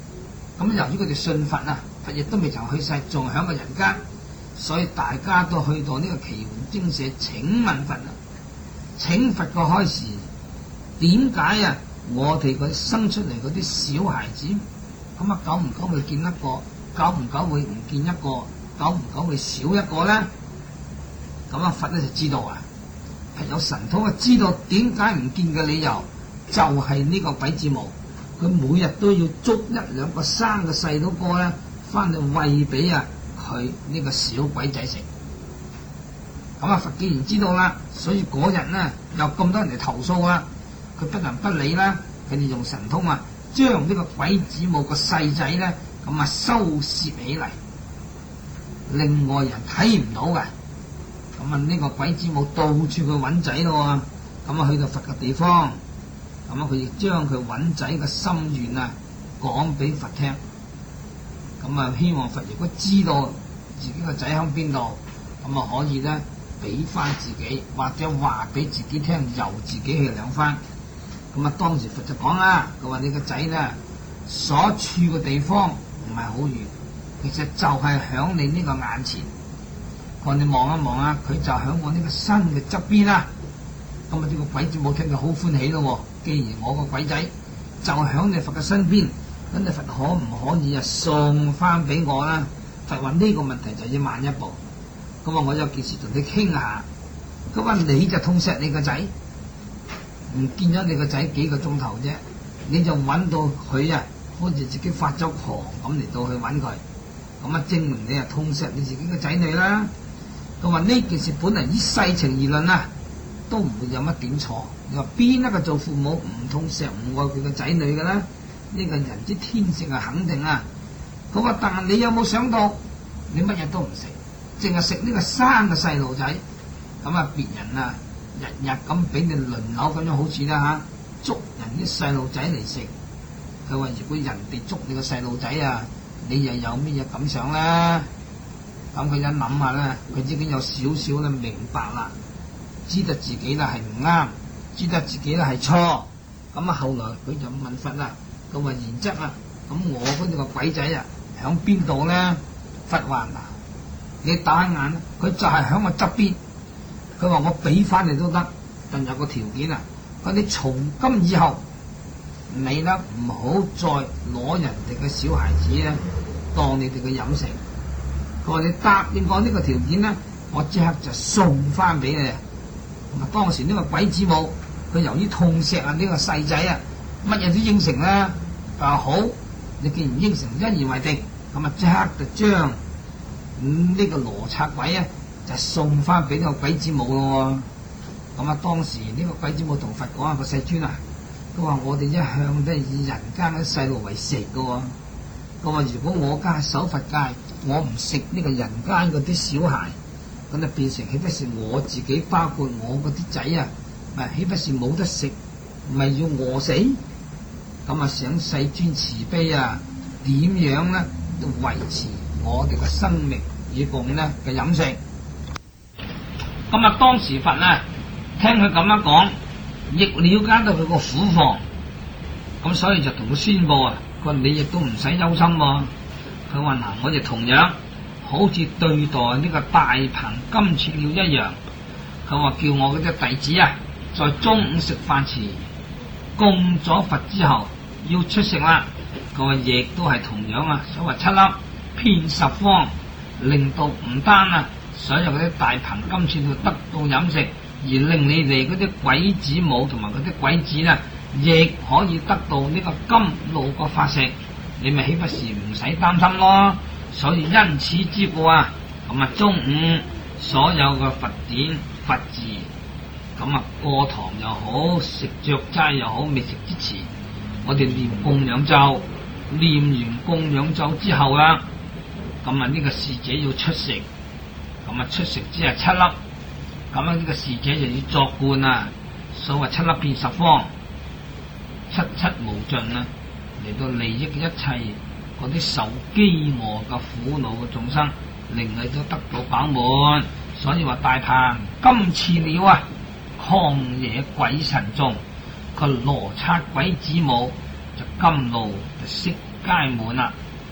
咁由於佢哋信佛啊，佛亦都未曾去世，仲喺個人間，所以大家都去到呢個奇門精舍請問佛啊，請佛個開示，點解啊？我哋嗰啲生出嚟嗰啲小孩子，咁啊久唔久會見一個，久唔久會唔見一個，久唔久會少一個咧？咁啊佛咧就知道啊，係有神通啊，知道點解唔見嘅理由，就係、是、呢個鬼子母，佢每日都要捉一兩個生嘅細佬哥咧，翻去餵俾啊佢呢個小鬼仔食。咁啊佛既然知道啦，所以嗰日咧有咁多人嚟投訴啦。佢不能不理啦，佢哋用神通啊，將呢個鬼子母個細仔咧，咁啊收攝起嚟，另外人睇唔到嘅。咁啊呢個鬼子母到處去揾仔咯，咁啊去到佛嘅地方，咁啊佢亦將佢揾仔嘅心願啊講俾佛聽。咁啊希望佛如果知道自己個仔喺邊度，咁啊可以咧俾翻自己，或者話俾自己聽，由自己去領翻。咁啊，當時佛就講啦，佢話你個仔咧所處嘅地方唔係好遠，其實就係響你呢個眼前。佢話你望一望啊，佢就響我呢個身嘅側邊啦。咁啊，呢個鬼子母聽到好歡喜咯。既然我個鬼仔就響你佛嘅身邊，咁你佛可唔可以啊送翻俾我啦？佛話呢個問題就要慢一步。咁啊，我有件事同你傾下。佢話你就痛錫你個仔。唔見咗你個仔幾個鐘頭啫，你就揾到佢啊，好似自己發咗狂咁嚟到去揾佢，咁啊證明你啊痛錫你自己嘅仔女啦。佢話呢件事本嚟以世情而論啊，都唔會有乜點錯。你話邊一個做父母唔痛錫唔愛佢嘅仔女嘅咧？呢個人之天性係肯定啊。佢話但係你有冇想到，你乜嘢都唔食，淨係食呢個生嘅細路仔，咁啊別人啊日日咁俾你輪流咁樣好似啦嚇，捉人啲細路仔嚟食。佢話如果人哋捉你個細路仔啊，你又有咩嘢感想咧？咁佢一諗下咧，佢已經有少少咧明白啦，知道自己咧係唔啱，知道自己咧係錯。咁啊後來佢就問佛啦，佢話然則啊，咁我嗰啲個鬼仔啊響邊度咧？佛話嗱，你打眼，佢就係響我側邊。佢話我俾翻你都得，但有個條件啊！佢你從今以後，你咧唔好再攞人哋嘅小孩子咧當你哋嘅飲食。佢話你答應我呢個條件咧，我即刻就送翻俾你。咁啊，當時呢個鬼子母，佢由於痛錫啊呢個細仔啊，乜嘢都應承啦。佢話好，你既然應承，一言為定，咁啊即刻就將呢個羅剎鬼啊，就送翻俾呢個鬼子母咯。咁啊，當時呢個鬼子母同佛講啊，個世尊啊，佢話我哋一向都係以人間啲細路為食噶。佢話如果我家守佛戒，我唔食呢個人間嗰啲小孩，咁就變成豈不是我自己，包括我嗰啲仔啊，咪豈不是冇得食，咪要餓死？咁啊，想世尊慈悲啊，點樣咧都維持我哋嘅生命以供咧嘅飲食。咁啊，當時佛啊，聽佢咁樣講，亦了解到佢個苦況，咁所以就同佢宣布啊，佢話你亦都唔使憂心喎。佢話嗱，我哋同樣好似對待呢個大鵬金翅鳥一樣。佢話叫我嗰啲弟子啊，在中午食飯時供咗佛之後要出食啦。佢話亦都係同樣啊，所謂七粒遍十方，令到唔單啊所有嗰啲大鵬金翅鳥得到飲食，而令你哋嗰啲鬼子母同埋嗰啲鬼子啊，亦可以得到呢個甘露個法食。你咪豈不是唔使擔心咯？所以因此之故啊，咁啊中午所有嘅佛典佛字，咁啊過堂又好，食着齋又好，未食之前，我哋念供養咒，念完供養咒之後啦，咁啊呢個侍者要出食，咁啊出食只係七粒，咁啊呢個侍者就要作觀啊，所謂七粒遍十方，七七無盡啊，嚟到利益一切嗰啲受飢餓嘅苦惱嘅眾生，令佢都得到飽滿。所以話大鵬金翅鳥啊，曠野鬼神眾，個羅剎鬼子母就甘露就悉皆滿啦。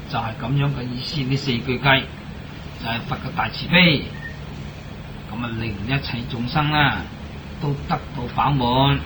就係咁樣嘅意思。呢四句偈就係佛嘅大慈悲，咁啊令一切眾生啦都得到飽滿。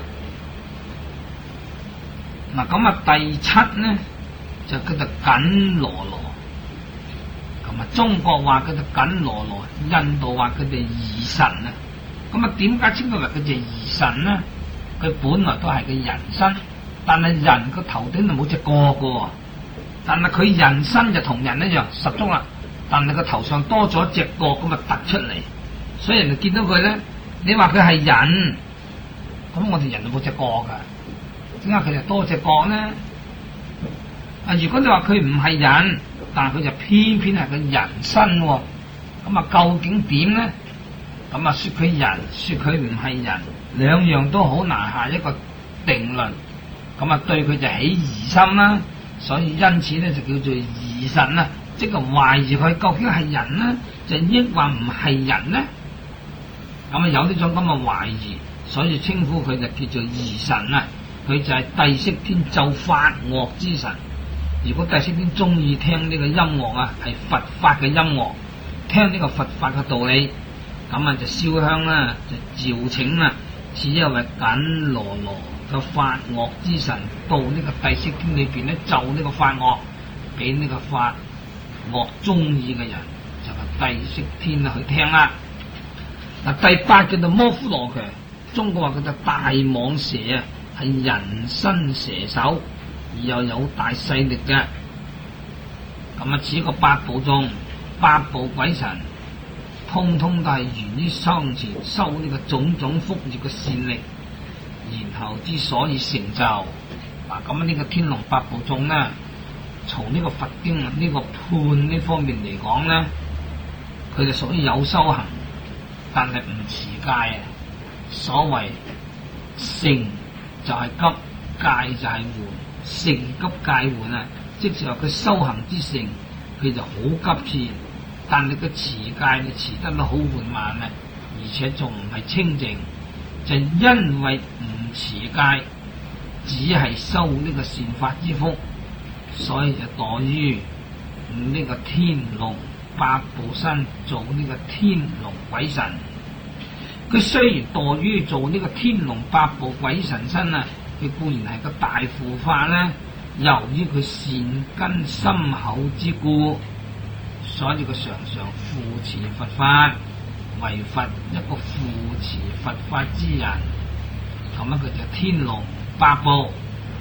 嗱，咁啊第七呢就叫做緊羅羅，咁啊中國話叫做緊羅羅，印度話佢哋疑神啊。咁啊點解稱佢為佢哋疑神呢？佢本來都係個人身，但係人個頭頂就冇隻角噶，但係佢人身就同人一樣十足啦，但係個頭上多咗隻角咁啊突出嚟，所以人哋見到佢咧，你話佢係人，咁我哋人就冇隻角噶，點解佢就多隻角呢？啊，如果你話佢唔係人，但係佢就偏偏係個人身，咁啊究竟點呢？咁啊說佢人，說佢唔係人，兩樣都好難下一個定論。咁啊對佢就起疑心啦，所以因此咧就叫做疑神啦，即係懷疑佢究竟係人呢，就抑或唔係人呢？咁啊有呢種咁嘅懷疑，所以稱呼佢就叫做疑神啊。佢就係帝釋天奏法樂之神。如果帝釋天中意聽呢個音樂啊，係佛法嘅音樂，聽呢個佛法嘅道理，咁啊就燒香啦，就召請啦，此一位緊羅羅嘅法樂之神到呢個帝釋天裏邊咧奏呢個法樂，俾呢個法樂中意嘅人就係帝釋天啊去聽啦。嗱，第八叫做摩呼羅伽，中國話叫做大蟒蛇啊，係人身蛇手，而又有大勢力嘅。咁啊，似個八部眾，八部鬼神，通通都係源於生前修呢個種種福業嘅善力，然後之所以成就。嗱，咁呢個天龍八部眾呢，從呢個佛經呢、這個判呢方面嚟講呢，佢哋屬於有修行，但係唔持戒啊。所謂成就係急，戒就係緩，成急戒緩啊，即係話佢修行之成，佢就好急切。但係個持戒你持得都好緩慢啊，而且仲唔係清淨，就因為唔持戒，只係修呢個善法之福，所以就墮於呢個天龍八部身做呢個天龍鬼神。佢雖然墮於做呢個天龍八部鬼神身啊，佢固然係個大護法啦，由於佢善根深厚之故，所以佢常常扶持佛法，為佛一個扶持佛法之人，咁樣佢就天龍八部。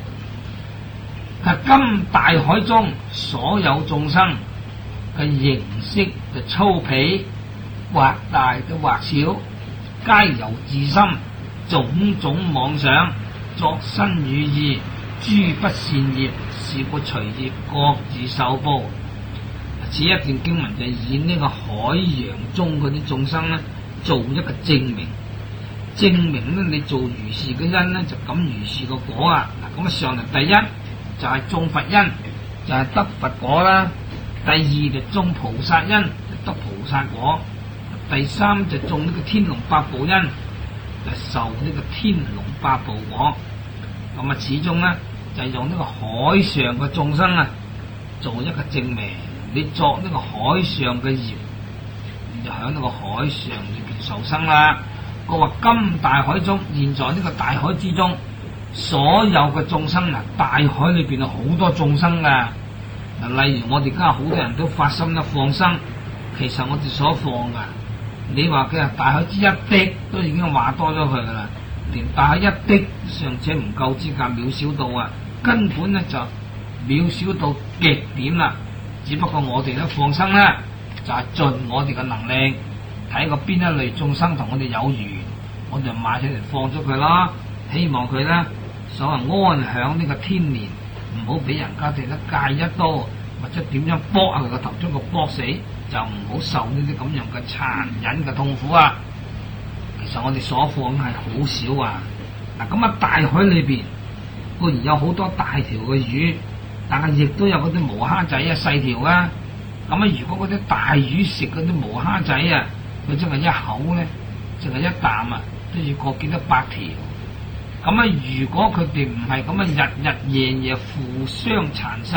但今大海中所有眾生嘅形式就粗鄙，或大嘅或小，皆由自心種種妄想，作身語意，諸不善業，是故隨業各自受報。此一段經文就以呢個海洋中嗰啲眾生咧，做一個證明，證明咧你做如是嘅因咧，就感如是個果啊！嗱，咁啊上嚟第一就係、是、種佛因，就係、是、得佛果啦；第二就種菩薩因，就得菩薩果；第三就種呢個天龍八部因，就受呢個天龍八部果。咁啊，始終咧就係、是、用呢個海上嘅眾生啊，做一個證明。你作呢個海上嘅業，你就喺呢個海上裏邊受生啦。佢話今大海中，現在呢個大海之中，所有嘅眾生啊，大海裏邊有好多眾生噶。嗱，例如我哋而家好多人都發心一放生，其實我哋所放噶，你話佢係大海之一滴，都已經話多咗佢噶啦。連大海一滴尚且唔夠資格渺小到啊，根本咧就渺小到極點啦。只不過我哋咧放生咧，就係、是、盡我哋嘅能力，睇個邊一類眾生同我哋有緣，我哋就買起嚟放咗佢啦。希望佢咧所謂安享呢個天年，唔好俾人家哋咧戒一刀，或者點樣剝啊佢個頭，將佢剝死，就唔好受呢啲咁樣嘅殘忍嘅痛苦啊！其實我哋所放係好少啊。嗱，咁啊大海裏邊固然有好多大條嘅魚。但係亦都有嗰啲毛蝦仔啊，細條啊。咁啊，如果嗰啲大魚食嗰啲毛蝦仔啊，佢真係一口咧，淨係一啖啊，都要過幾多百條。咁啊，如果佢哋唔係咁啊，日日夜夜互相殘殺，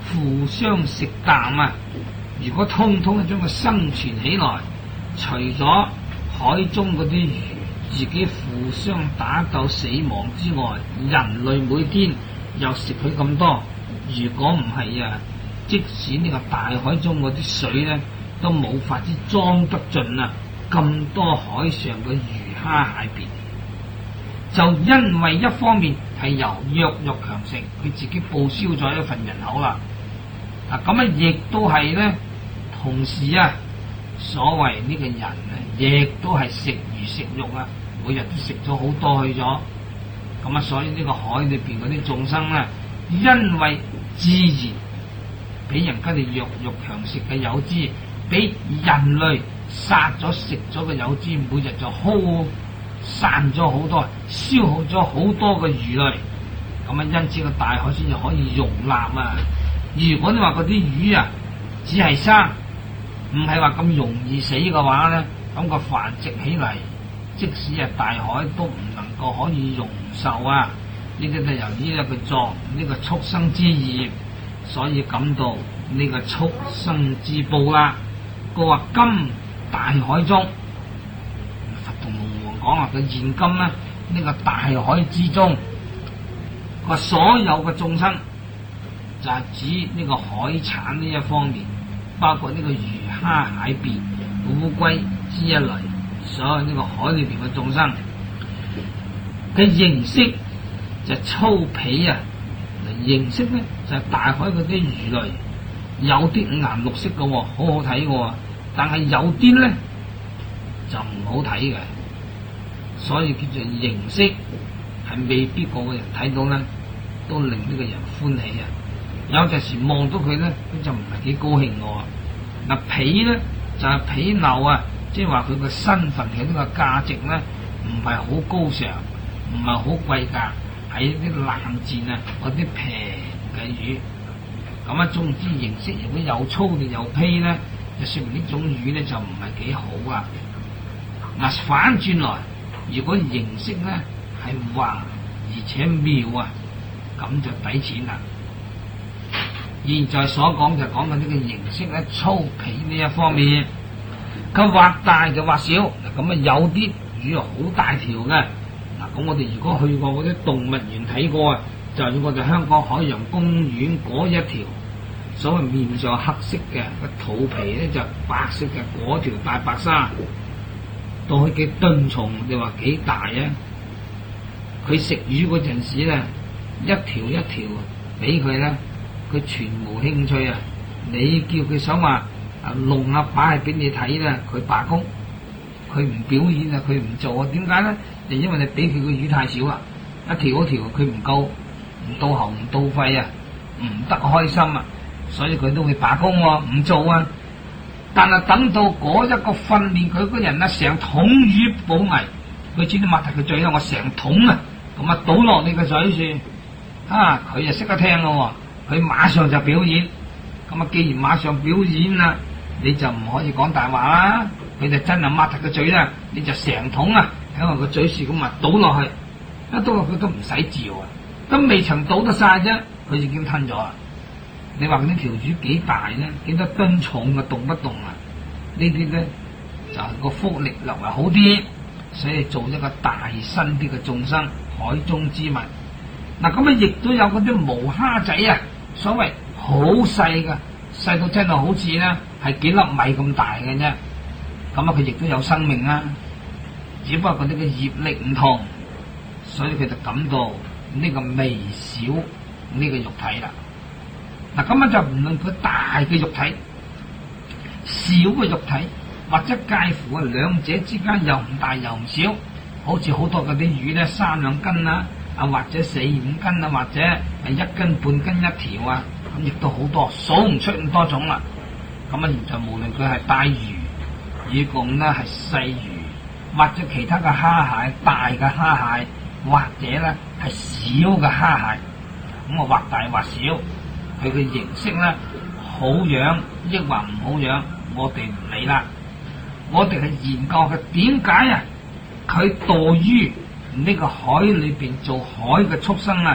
互相食啖啊！如果通通將佢生存起來，除咗海中嗰啲魚自己互相打鬥死亡之外，人類每天又食佢咁多。如果唔係啊，即使呢個大海中嗰啲水咧，都冇法子裝得盡啊！咁多海上嘅魚蝦蟹別，就因為一方面係由弱肉強食，佢自己報銷咗一份人口啦。嗱，咁啊，亦都係咧，同時啊，所謂呢個人啊，亦都係食魚食肉啊，每日都食咗好多去咗。咁啊，所以呢個海裏邊嗰啲眾生咧，因為自然俾人家哋弱肉強食嘅有之，俾人類殺咗食咗嘅有之，每日就耗散咗好多，消耗咗好多嘅魚類。咁啊，因此個大海先至可以容納啊。如果你話嗰啲魚啊，只係生，唔係話咁容易死嘅話咧，咁個繁殖起嚟，即使係大海都唔能夠可以容受啊！呢啲就由於一個作呢個畜生之業，所以感到呢個畜生之報啦。佢話今大海中，佛同龍王講話佢現今咧，呢個大海之中，個所有嘅眾生就係指呢個海產呢一方面，包括呢個魚蝦蟹別、烏龜之一類，所有呢個海裏邊嘅眾生嘅形式就粗鄙啊！形式咧就係、是、大海嗰啲魚類，有啲五顏六色嘅，好好睇嘅，但係有啲咧就唔好睇嘅，所以叫做形式係未必個個人睇到咧都令呢個人歡喜啊！有陣時望到佢咧，佢就唔係幾高興嘅。嗱，鄙咧就係鄙陋啊，即係話佢個身份嘅呢個價值咧，唔係好高尚，唔係好貴價，係啲冷賤啊，嗰啲平嘅魚。咁啊，總之形式如果又粗嘅又鄙咧，就說明呢種魚咧就唔係幾好啊。嗱，反轉來，如果形式咧係華而且妙啊，咁就抵錢啦。現在所講就講緊呢個形式咧粗鄙呢一方面，佢畫大就畫小，咁啊有啲魚好大條嘅，嗱咁我哋如果去過嗰啲動物園睇過啊，就係我哋香港海洋公園嗰一條，所謂面上黑色嘅個肚皮咧就白色嘅嗰條大白鯊，到佢幾噸重，你話幾大啊？佢食魚嗰陣時咧，一條一條俾佢咧。佢全無興趣啊！你叫佢想話啊弄啊擺係俾你睇咧，佢罷工，佢唔表演啊，佢唔做啊。點解咧？就因為你俾佢個魚太少啦，一條一條佢唔夠，唔到喉唔到肺啊，唔得開心啊，所以佢都會罷工喎，唔做啊。但係等到嗰一個訓練佢嗰人啊，成桶魚捕危，佢知道擘大佢嘴啦，我成桶啊，咁啊倒落你個嘴算啊，佢就識得聽咯。佢馬上就表演，咁啊！既然馬上表演啦，你就唔可以講大話啦。佢就真係擘大個嘴啦，你就成桶啊喺我個嘴樹咁啊倒落去，一倒落去都唔使嚼啊，都未曾倒得晒啫，佢已經吞咗啦。你話呢條魚幾大咧？幾多噸重啊？動不動啊？呢啲咧就係、是、個腹力略為好啲，所以做一個大身啲嘅眾生，海中之物。嗱，咁啊，亦都有嗰啲毛蝦仔啊！所謂好細噶，細到真係好似咧係幾粒米咁大嘅啫。咁啊，佢亦都有生命啦，只不過嗰啲嘅業力唔同，所以佢就感到呢個微小呢個肉體啦。嗱，咁啊就唔論佢大嘅肉體、小嘅肉體，或者介乎啊兩者之間又唔大又唔小，好似好多嗰啲魚咧三兩斤啦。啊，或者四五斤啊，或者係一斤半斤一條啊，咁亦都好多，數唔出咁多種啦。咁啊，現在無論佢係大魚，以共咧係細魚，或者其他嘅蝦蟹，大嘅蝦蟹，或者咧係小嘅蝦蟹，咁啊或大或小，佢嘅形式咧好樣抑或唔好樣，我哋唔理啦。我哋係研究佢點解啊，佢墮於呢個海裏邊做海嘅畜生啊，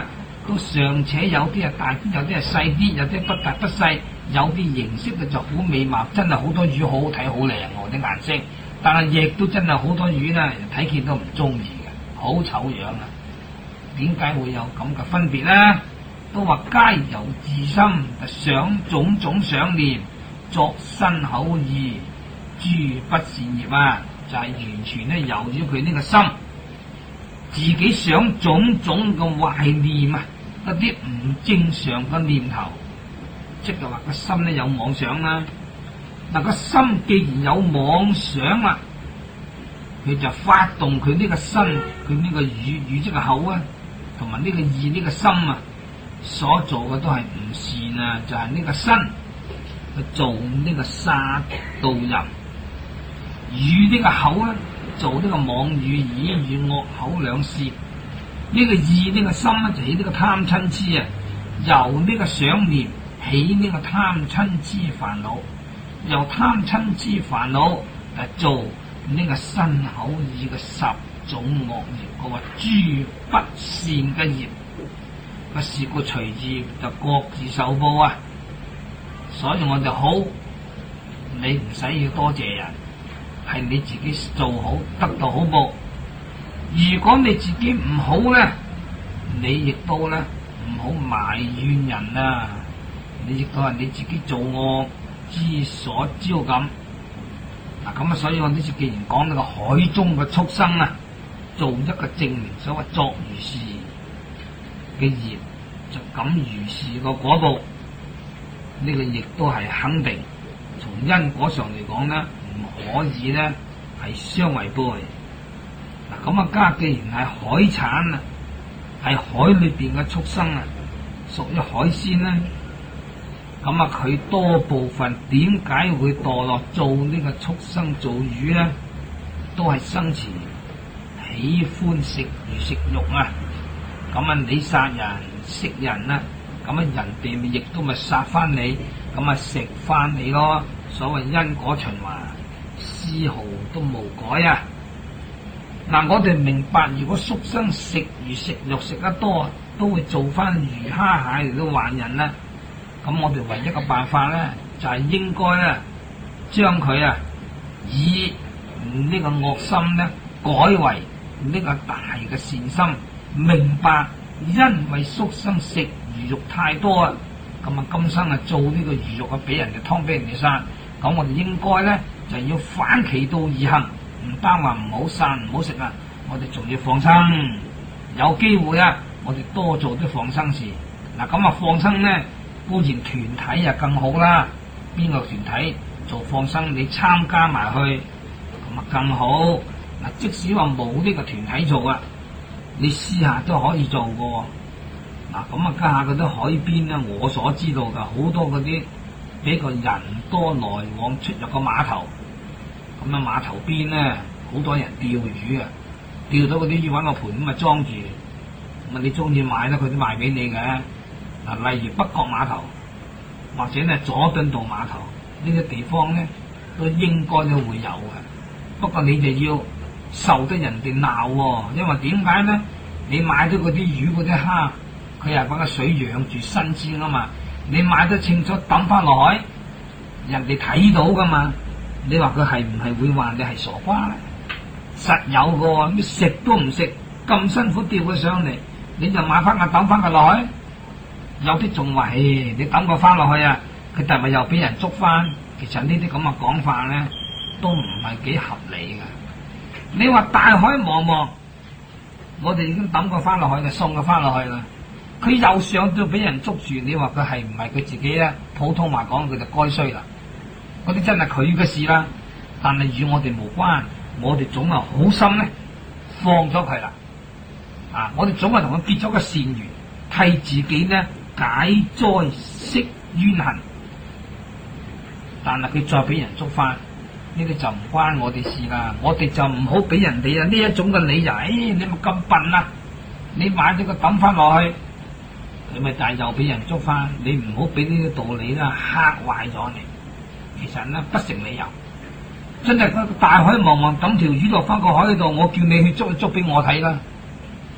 都尚且有啲係大啲，有啲係細啲，有啲不大不細，有啲形色嘅就好美貌，真係好多魚好好睇，好靚喎啲顏色。但係亦都真係好多魚咧，睇見都唔中意嘅，好醜樣啊！點解會有咁嘅分別咧？都話皆由自心，想種種想念，作身口意，諸不善業啊！就係、是、完全咧由咗佢呢個心，自己想種種嘅壞念啊，一啲唔正常嘅念頭，即係話個心咧有妄想啦。嗱，個心既然有妄想啦，佢就發動佢呢個身，佢呢個語語即係口啊，同埋呢個意呢個心啊，所做嘅都係唔善啊，就係、是、呢個身去做呢個殺盜淫，語呢個口啊，做呢個妄語、綺語、惡口兩舌。呢、這個意呢個心咧就起呢個貪嗔痴啊，由呢個想念起呢個貪嗔痴煩惱，由貪嗔痴煩惱嚟做呢個身口意嘅十種惡業，佢話諸不善嘅業，個事故隨意就各自受報啊！所以我就好，你唔使要多謝人，係你自己做好得到好報。如果你自己唔好咧，你亦都咧唔好埋怨人啊！你亦都係你自己做惡之所招咁。嗱咁啊，所以我呢次既然講呢個海中嘅畜生啊，做一個證明，所謂作如是嘅業，就感如是個果報。呢、這個亦都係肯定，從因果上嚟講咧，唔可以咧係相違背。嗱咁啊，家既然係海產啊，係海裏邊嘅畜生啊，屬於海鮮咧。咁啊，佢多部分點解會墮落做呢個畜生做魚咧？都係生前喜歡食魚食肉啊！咁啊，你殺人食人啊，咁啊人哋咪亦都咪殺翻你，咁啊食翻你咯。所謂因果循環，絲毫都無改啊！嗱，我哋明白，如果畜生食魚食肉食得多，都會做翻魚蝦蟹嚟到還人啦。咁我哋唯一嘅辦法咧，就係、是、應該咧，將佢啊以呢個惡心咧改為呢個大嘅善心，明白因為畜生食魚肉太多啊，咁啊今生啊做呢個魚肉啊俾人哋劏俾人哋殺，咁我哋應該咧就要反其道而行，唔單話唔好殺唔好食啊，我哋仲要放生，有機會啊，我哋多做啲放生事。嗱咁啊放生咧。固然團體啊更好啦，邊個團體做放生你參加埋去，咁啊更好。嗱，即使話冇呢個團體做啊，你私下都可以做嘅。嗱，咁啊家下嗰啲海邊咧，我所知道嘅好多嗰啲比較人多來往出入個碼頭，咁啊碼頭邊咧好多人釣魚啊，釣到嗰啲魚揾個盤咁啊裝住，咁啊你中意買咧佢都賣俾你嘅。嗱，例如北角碼頭或者咧佐敦道碼頭呢啲地方咧，都應該都會有嘅。不過你就要受得人哋鬧喎，因為點解咧？你買咗嗰啲魚嗰啲蝦，佢係把個水養住新鮮啊嘛。你買得清楚抌翻落海，人哋睇到噶嘛。你話佢係唔係會話你係傻瓜咧？實有嘅喎，你食都唔食，咁辛苦釣佢上嚟，你就買翻個抌翻佢落海。有啲仲話，誒，你抌個翻落去啊，佢第日又俾人捉翻。其實呢啲咁嘅講法咧，都唔係幾合理嘅。你話大海茫茫，我哋已經抌個翻落去就送個翻落去啦。佢又上到俾人捉住，你話佢係唔係佢自己咧？普通話講，佢就該衰啦。嗰啲真係佢嘅事啦，但係與我哋無關。我哋總係好心咧，放咗佢啦。啊，我哋總係同佢結咗個善緣，替自己咧。解災釋冤恨，但係佢再俾人捉翻，呢個就唔關我哋事啦。我哋就唔好俾人哋啊呢一種嘅理由。誒、哎，你咪咁笨啊！你買咗個抌翻落去，你咪但係又俾人捉翻。你唔好俾呢啲道理啦，嚇壞咗你。其實咧不成理由，真係個大海茫茫抌條魚落翻個海度，我叫你去捉，捉俾我睇啦。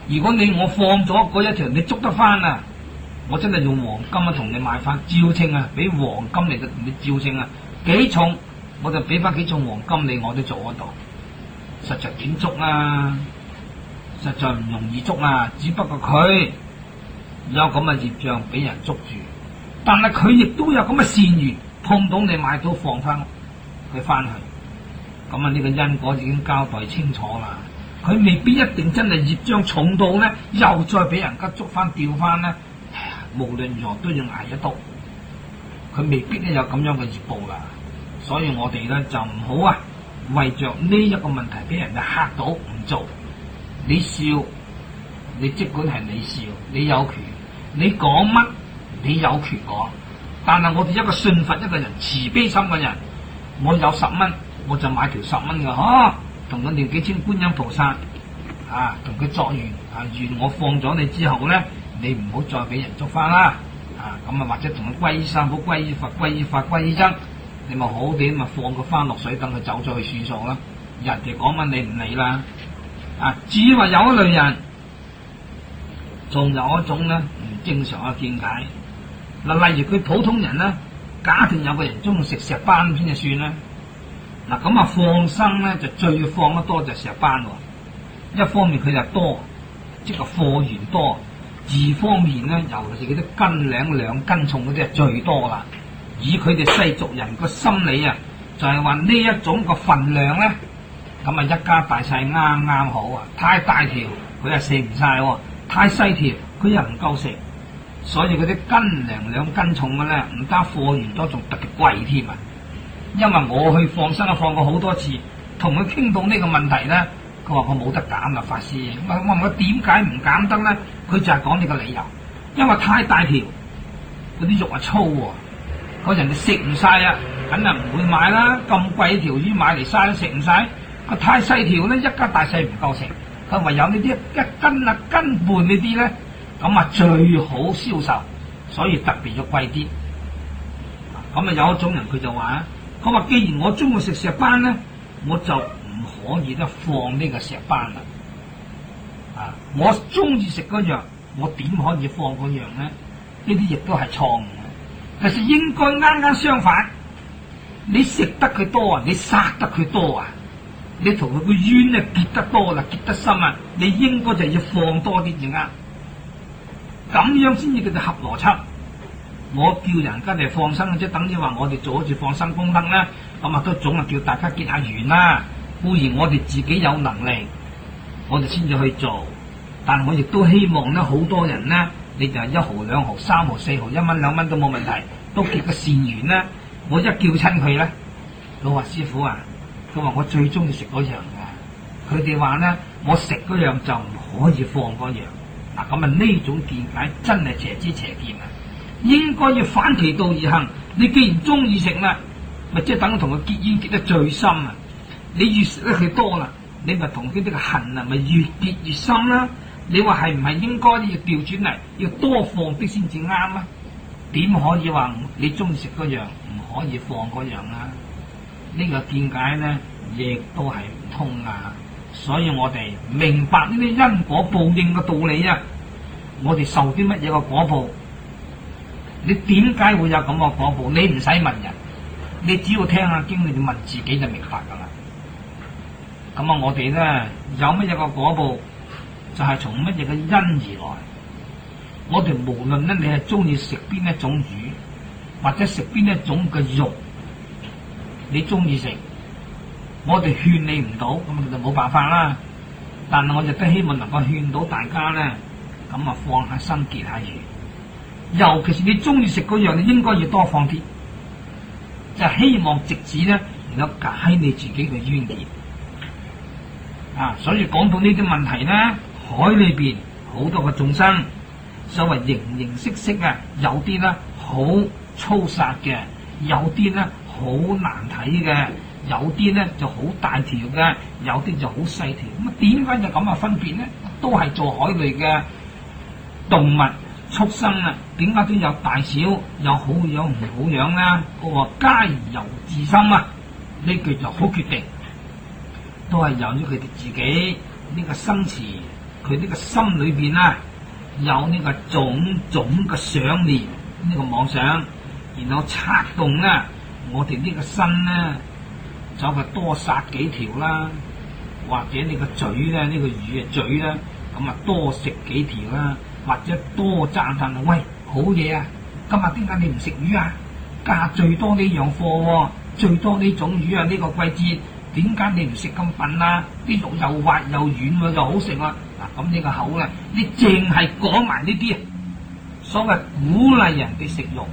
如果你我放咗嗰一條，你捉得翻啊，我真係用黃金啊同你買翻，照稱啊，俾黃金嚟嘅，你照稱啊，幾重我就俾翻幾重黃金你，我都做得到。實在點捉啊？實在唔容易捉啊！只不過佢有咁嘅業障俾人捉住，但係佢亦都有咁嘅善緣，碰到你買到放翻佢翻去。咁啊，呢個因果已經交代清楚啦。佢未必一定真係業障重到咧，又再俾人家捉翻掉翻咧。無論如何都要挨一刀。佢未必咧有咁樣嘅業報啦。所以我哋咧就唔好啊，為着呢一個問題俾人哋嚇到唔做。你笑，你即管係你笑，你有權，你講乜你有權講。但係我哋一個信佛一個人慈悲心嘅人，我有十蚊我就買條十蚊嘅，嗬，同佢念幾千觀音菩薩啊，同佢作願啊，願我放咗你之後咧，你唔好再俾人捉翻啦，啊咁啊，或者同佢歸依三寶、歸依佛、歸依法、歸依僧，你咪好啲咪放佢翻落水，等佢走咗去算數啦。人哋講乜你唔理啦。啊，至於話有一類人，仲有一種咧唔正常嘅見解。嗱，例如佢普通人咧，假定有個人中意食石斑先就算啦。嗱，咁啊放生咧就最放得多就係石斑喎。一方面佢就多，即係貨源多；二方面咧，尤其是嗰啲斤兩兩斤重嗰啲係最多啦。以佢哋世俗人個心理啊，就係話呢一種個份量咧。咁啊，一家大細啱啱好啊！太大條佢又食唔晒，太細條佢又唔夠食，所以嗰啲斤零兩斤重嘅咧，唔單貨源多，仲特別貴添啊！因為我去放生啊，放過好多次，同佢傾到呢個問題咧，佢話我冇得減啦，法師。我問我點解唔減得咧？佢就係講呢個理由，因為太大條，嗰啲肉啊粗喎，嗰人哋食唔晒啊，梗係唔會買啦。咁貴條魚買嚟嘥都食唔晒。個太細條咧，一家大細唔夠食，佢唯有呢啲一斤啊斤半呢啲咧，咁啊最好銷售，所以特別要貴啲。咁啊有一種人佢就話，佢話既然我中意食石斑咧，我就唔可以咧放呢個石斑啦。啊，我中意食嗰樣，我點可以放嗰樣咧？呢啲亦都係錯誤嘅。其實應該啱啱相反，你食得佢多啊，你殺得佢多啊。你同佢個冤啊結得多啦，結得深啊，你應該就要放多啲至啱，咁樣先至叫做合邏輯。我叫人家嚟放生，即係等於話我哋做好似放生功德啦，咁啊都總係叫大家結下緣啦。固然我哋自己有能力，我哋先至去做，但我亦都希望咧，好多人咧，你就係一毫兩毫三毫四毫一蚊兩蚊都冇問題，都結個善緣啦。我一叫親佢咧，老話師傅啊！佢話我最中意食嗰樣嘅，佢哋話咧，我食嗰樣就唔可以放嗰樣。嗱，咁啊呢種見解真係邪知邪見啊！應該要反其道而行。你既然中意食啦，咪即係等同佢結冤結得最深啊！你越食得佢多啦，你咪同佢啲個恨啊，咪越結越深啦。你話係唔係應該要調轉嚟，要多放啲先至啱啊？點可以話你中意食嗰樣唔可以放嗰樣啊？呢個見解咧，亦都係唔通啊！所以我哋明白呢啲因果報應嘅道理啊！我哋受啲乜嘢嘅果報？你點解會有咁嘅果報？你唔使問人，你只要聽下經，你問自己就明白噶啦。咁啊，我哋咧有乜嘢嘅果報，就係從乜嘢嘅因而來。我哋無論咧，你係中意食邊一種魚，或者食邊一種嘅肉。你中意食，我哋勸你唔到，咁就冇辦法啦。但係我亦都希望能夠勸到大家咧，咁啊放下心結下緣。尤其是你中意食嗰樣，你應該要多放啲，就希望直至咧能夠解你自己嘅冤結。啊，所以講到呢啲問題咧，海裏邊好多個眾生，所謂形形色色啊，有啲咧好粗殺嘅，有啲咧好難睇嘅，有啲咧就好大條嘅，有啲就好細條。咁啊，點解就咁嘅分別咧？都係做海類嘅動物畜生啊，點解都有大小，有好樣唔好樣啦？我話皆由自心啊，呢句就好決定，都係由於佢哋自己呢個生持佢呢個心裏邊啊有呢個種種嘅想念，呢、這個妄想，然後策動咧我哋呢個身咧走去多殺幾條啦，或者你個嘴咧呢、這個魚嘅嘴咧咁啊多食幾條啦，或者多讚嘆喂好嘢啊！今日點解你唔食魚啊？加最多呢樣貨、啊，最多呢種魚啊！呢、這個季節點解你唔食咁笨啊？啲肉又滑又軟喎、啊，又好食啊！嗱，咁呢個口咧，你淨係講埋呢啲，所謂鼓勵人哋食肉，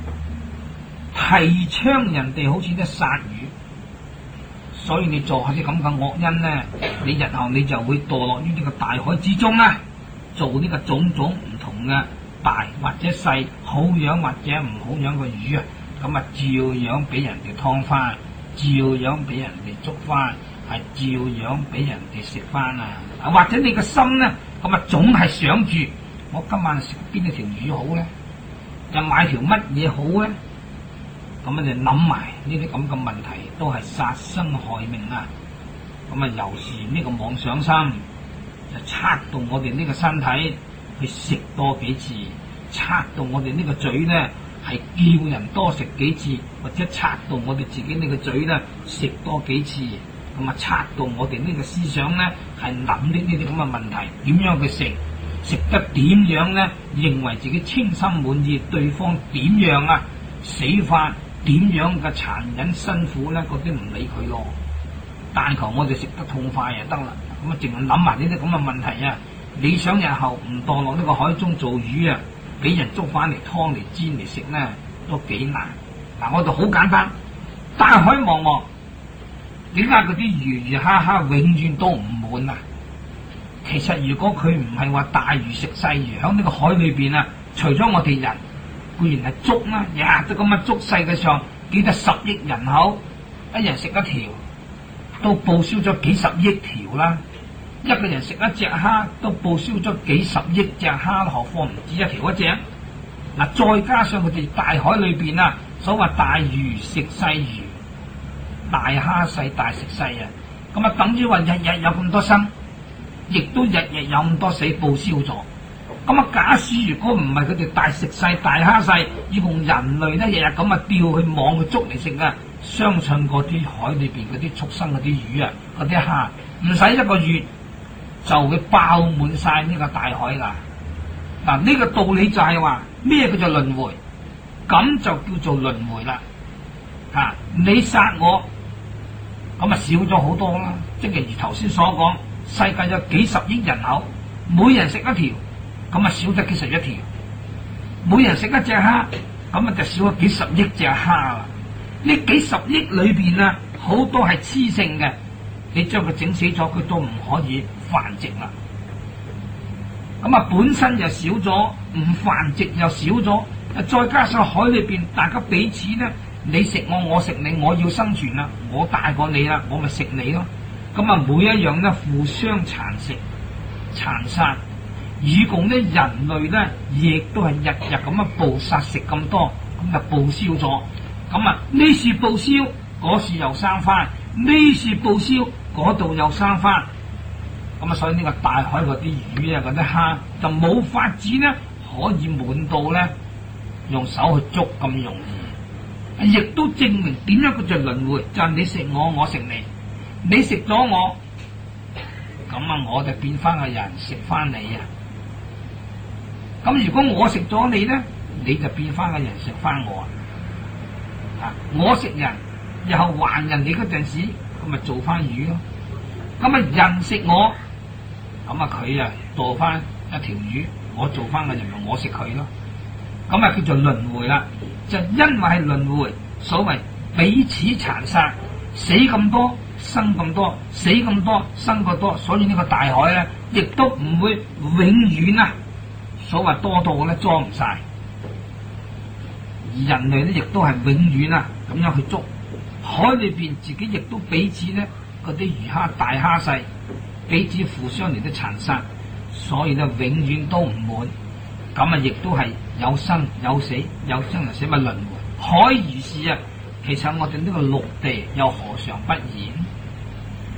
提倡人哋好似啲殺魚，所以你做下啲咁嘅惡因咧，你日後你就會墮落於呢個大海之中啦，做呢個種種唔同嘅大或者細，好樣或者唔好樣嘅魚啊，咁啊照樣俾人哋劏翻，照樣俾人哋捉翻。係照樣俾人哋食翻啊！或者你個心咧，咁啊總係想住我今晚食邊一條魚好咧，又買條乜嘢好咧？咁啊就諗埋呢啲咁嘅問題，都係殺生害命啊！咁啊，由是呢個妄想心就策動我哋呢個身體去食多幾次，策動我哋呢個嘴咧係叫人多食幾次，或者策動我哋自己呢個嘴咧食多幾次。咁啊，策動我哋呢個思想咧，係諗呢呢啲咁嘅問題，點樣去食，食得點樣咧？認為自己清心滿意，對方點樣啊？死法點樣嘅殘忍辛苦咧？嗰啲唔理佢咯，但求我哋食得痛快就得啦。咁啊，淨係諗埋呢啲咁嘅問題啊！你想日後唔墮落呢個海中做魚啊，俾人捉翻嚟劏嚟煎嚟食咧，都幾難。嗱，我就好簡單，大海茫茫。點解嗰啲魚魚蝦蝦永遠都唔滿啊？其實如果佢唔係話大魚食細魚，喺呢個海裏邊啊，除咗我哋人，固然係捉啦，日日都咁樣捉世界上幾多十億人口，一人食一條，都報銷咗幾十億條啦。一個人食一隻蝦，都報銷咗幾十億隻蝦，何況唔止一條一隻。嗱，再加上佢哋大海裏邊啊，所謂大魚食細魚。大蝦細大食細啊，咁啊等於話日日有咁多生，亦都日日有咁多死報銷咗。咁啊假使如果唔係佢哋大食細大蝦細，要用人類咧日日咁啊釣去網去捉嚟食啊，相信嗰啲海裏邊嗰啲畜生嗰啲魚啊，嗰啲蝦唔使一個月就會爆滿晒呢個大海啦。嗱，呢個道理就係話咩叫做輪迴？咁就叫做輪迴啦。吓、啊，你殺我。咁啊少咗好多啦，即係如頭先所講，世界有幾十億人口，每人食一條，咁啊少咗幾十一條；每人食一隻蝦，咁啊就少咗幾十億隻蝦啦。呢幾十億裏邊啊，好多係雌性嘅，你將佢整死咗，佢都唔可以繁殖啦。咁啊本身又少咗，唔繁殖又少咗，再加上海裏邊大家彼此咧。你食我，我食你，我要生存啦，我大過你啦，我咪食你咯。咁啊，每一樣咧互相殘食、殘殺，以共咧人類咧，亦都係日日咁樣捕殺食咁多，咁就報銷咗。咁啊，呢次報銷，嗰時又生翻；呢次報銷，嗰度又生翻。咁啊，所以呢個大海嗰啲魚啊，嗰啲蝦就冇法子咧，可以滿到咧，用手去捉咁容易。亦都證明點樣叫做輪迴，就係、是、你食我，我食你，你食咗我，咁啊我就變翻個人食翻你啊！咁如果我食咗你咧，你就變翻個人食翻我啊！我食人，日後還人哋嗰陣時，咁咪做翻魚咯。咁啊人食我，咁啊佢啊做翻一條魚，我做翻個人，我食佢咯。咁啊叫做輪迴啦。就因為係輪迴，所謂彼此殘殺，死咁多，生咁多，死咁多，生咁多，所以呢個大海咧，亦都唔會永遠啊，所謂多到咧裝唔晒。而人類咧，亦都係永遠啊咁樣去捉海裏邊，自己亦都彼此咧嗰啲魚蝦大蝦細，彼此互相嚟啲殘殺，所以咧永遠都唔滿。咁啊，亦都係有生有死，有生有死咪輪迴。海如是啊，其實我哋呢個陸地又何嘗不然？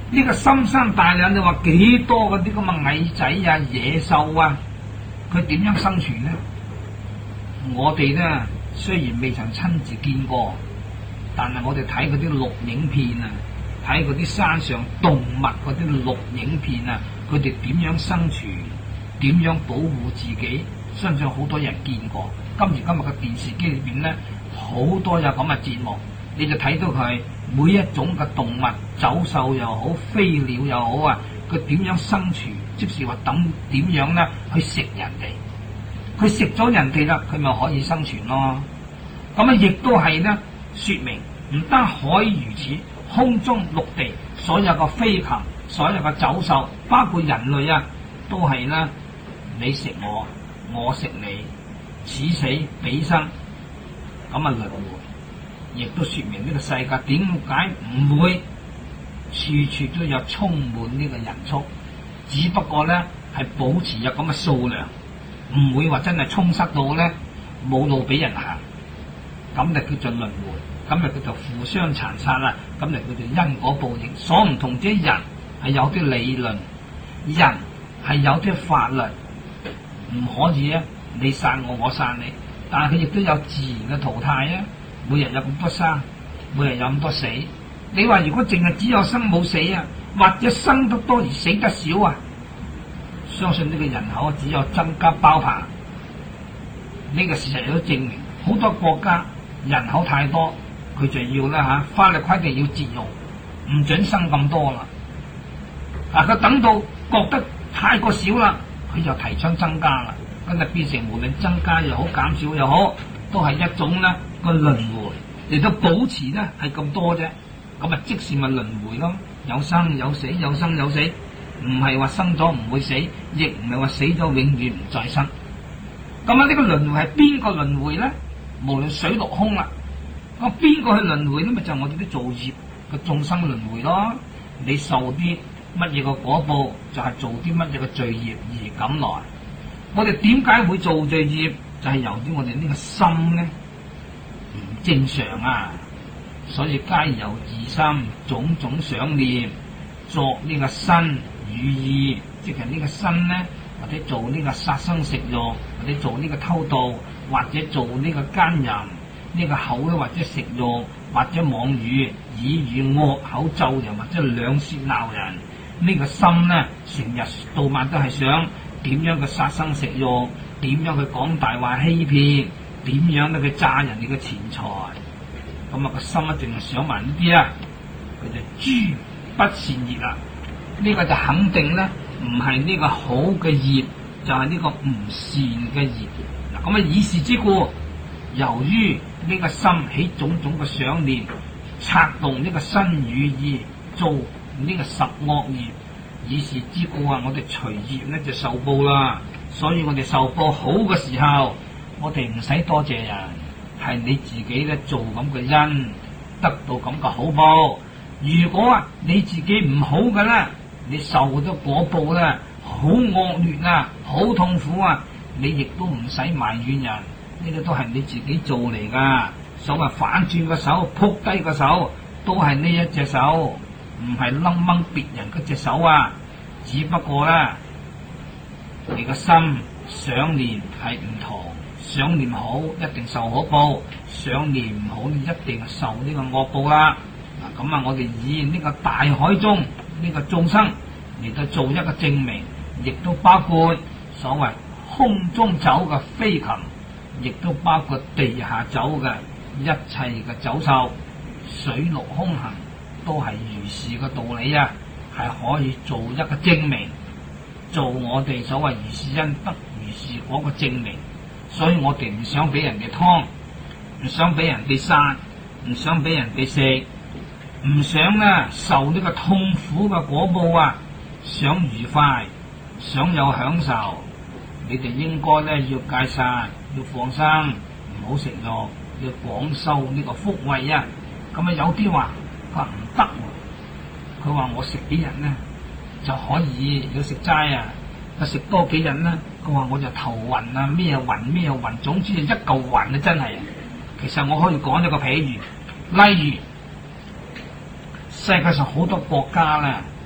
呢個深山大嶺，你話幾多嗰啲咁嘅蟻仔啊、野獸啊，佢點樣生存呢？我哋咧雖然未曾親自見過，但係我哋睇嗰啲錄影片啊，睇嗰啲山上動物嗰啲錄影片啊，佢哋點樣生存，點樣保護自己，相信好多人見過。今時今日嘅電視機裏邊咧，好多有咁嘅節目，你就睇到佢每一種嘅動物，走獸又好，飛鳥又好啊，佢點樣生存，即是話等點樣咧去食人哋。佢食咗人哋啦，佢咪可以生存咯。咁啊，亦都係咧，說明唔單海如此，空中陸地所有嘅飛禽，所有嘅走獸，包括人類啊，都係咧，你食我，我食你，此死彼生，咁啊輪迴，亦都說明呢個世界點解唔會處處都有充滿呢個人畜，只不過咧係保持有咁嘅數量。唔會話真係充塞到咧冇路俾人行，咁就叫做輪迴，咁就叫做互相殘殺啦，咁就叫做因果報應。所唔同之人係有啲理論，人係有啲法律，唔可以啊你殺我，我殺你，但係佢亦都有自然嘅淘汰啊，每日有咁多生，每日有咁多死。你話如果淨係只有生冇死啊，或者生得多而死得少啊，相信呢個人口只有增加爆棚，呢、這個事實亦都證明，好多國家人口太多，佢就要啦吓，法律規定要節育，唔准生咁多啦。啊，佢等到覺得太過少啦，佢就提倡增加啦，咁就變成無論增加又好，減少又好，都係一種咧個輪迴嚟到保持咧係咁多啫。咁啊，即是咪輪迴咯，有生有死，有生有死。唔係話生咗唔會死，亦唔係話死咗永遠唔再生。咁啊，呢個輪迴係邊個輪迴咧？無論水陸空啦，咁邊個去輪迴咧？咪就係我哋啲造業嘅眾生輪迴咯。你受啲乜嘢嘅果報，就係做啲乜嘢嘅罪業而咁來。我哋點解會做罪業？就係由於我哋呢個心咧唔正常啊，所以皆由二心種種想念作呢個身語意，即係呢個身咧，或者做呢個殺生食肉，或者做呢個偷盜，或者做呢個奸淫，呢個口咧或者食肉，或者妄語，耳語惡口咒人，或者兩舌鬧人。呢個心咧，成日到晚都係想點樣嘅殺生食肉，點樣去講大話欺騙，點樣咧去詐人哋嘅錢財。咁啊個心一定係想埋呢啲啊，佢就諸不善業啦。呢個就肯定咧，唔係呢個好嘅業，就係、是、呢個唔善嘅業。嗱，咁啊以是之故，由於呢個心起種種嘅想念，策動呢個身語意，做呢個十惡業，以是之故啊，我哋隨業咧就受報啦。所以我哋受報好嘅時候，我哋唔使多謝人，係你自己咧做咁嘅因，得到咁嘅好報。如果啊你自己唔好嘅咧，你受咗果報咧，好惡劣啊，好痛苦啊，你亦都唔使埋怨人，呢個都係你自己做嚟噶。所謂反轉個手，撲低個手，都係呢一隻手，唔係掹掹別人嗰隻手啊。只不過咧，你個心想念係唔同，想念好一定受好報，想念唔好你一定受呢個惡報啦。嗱，咁啊，我哋以呢個大海中呢個眾生嚟到做一個證明，亦都包括所謂空中走嘅飛禽，亦都包括地下走嘅一切嘅走獸，水陸空行都係如是嘅道理啊，係可以做一個證明，做我哋所謂如是因得如是果個證明。所以我哋唔想俾人哋劏，唔想俾人哋殺，唔想俾人哋食，唔想咧受呢個痛苦嘅果報啊，想愉快，想有享受。你哋應該咧要戒殺，要放生，唔好食肉，要廣修呢個福慧啊。咁啊有啲話佢話唔得，佢話我食幾日咧就可以要食齋啊，佢食多幾日咧，佢話我就頭暈啊，咩暈咩暈，總之就一嚿暈啊，真係。其實我可以講一個譬如，例如世界上好多國家咧，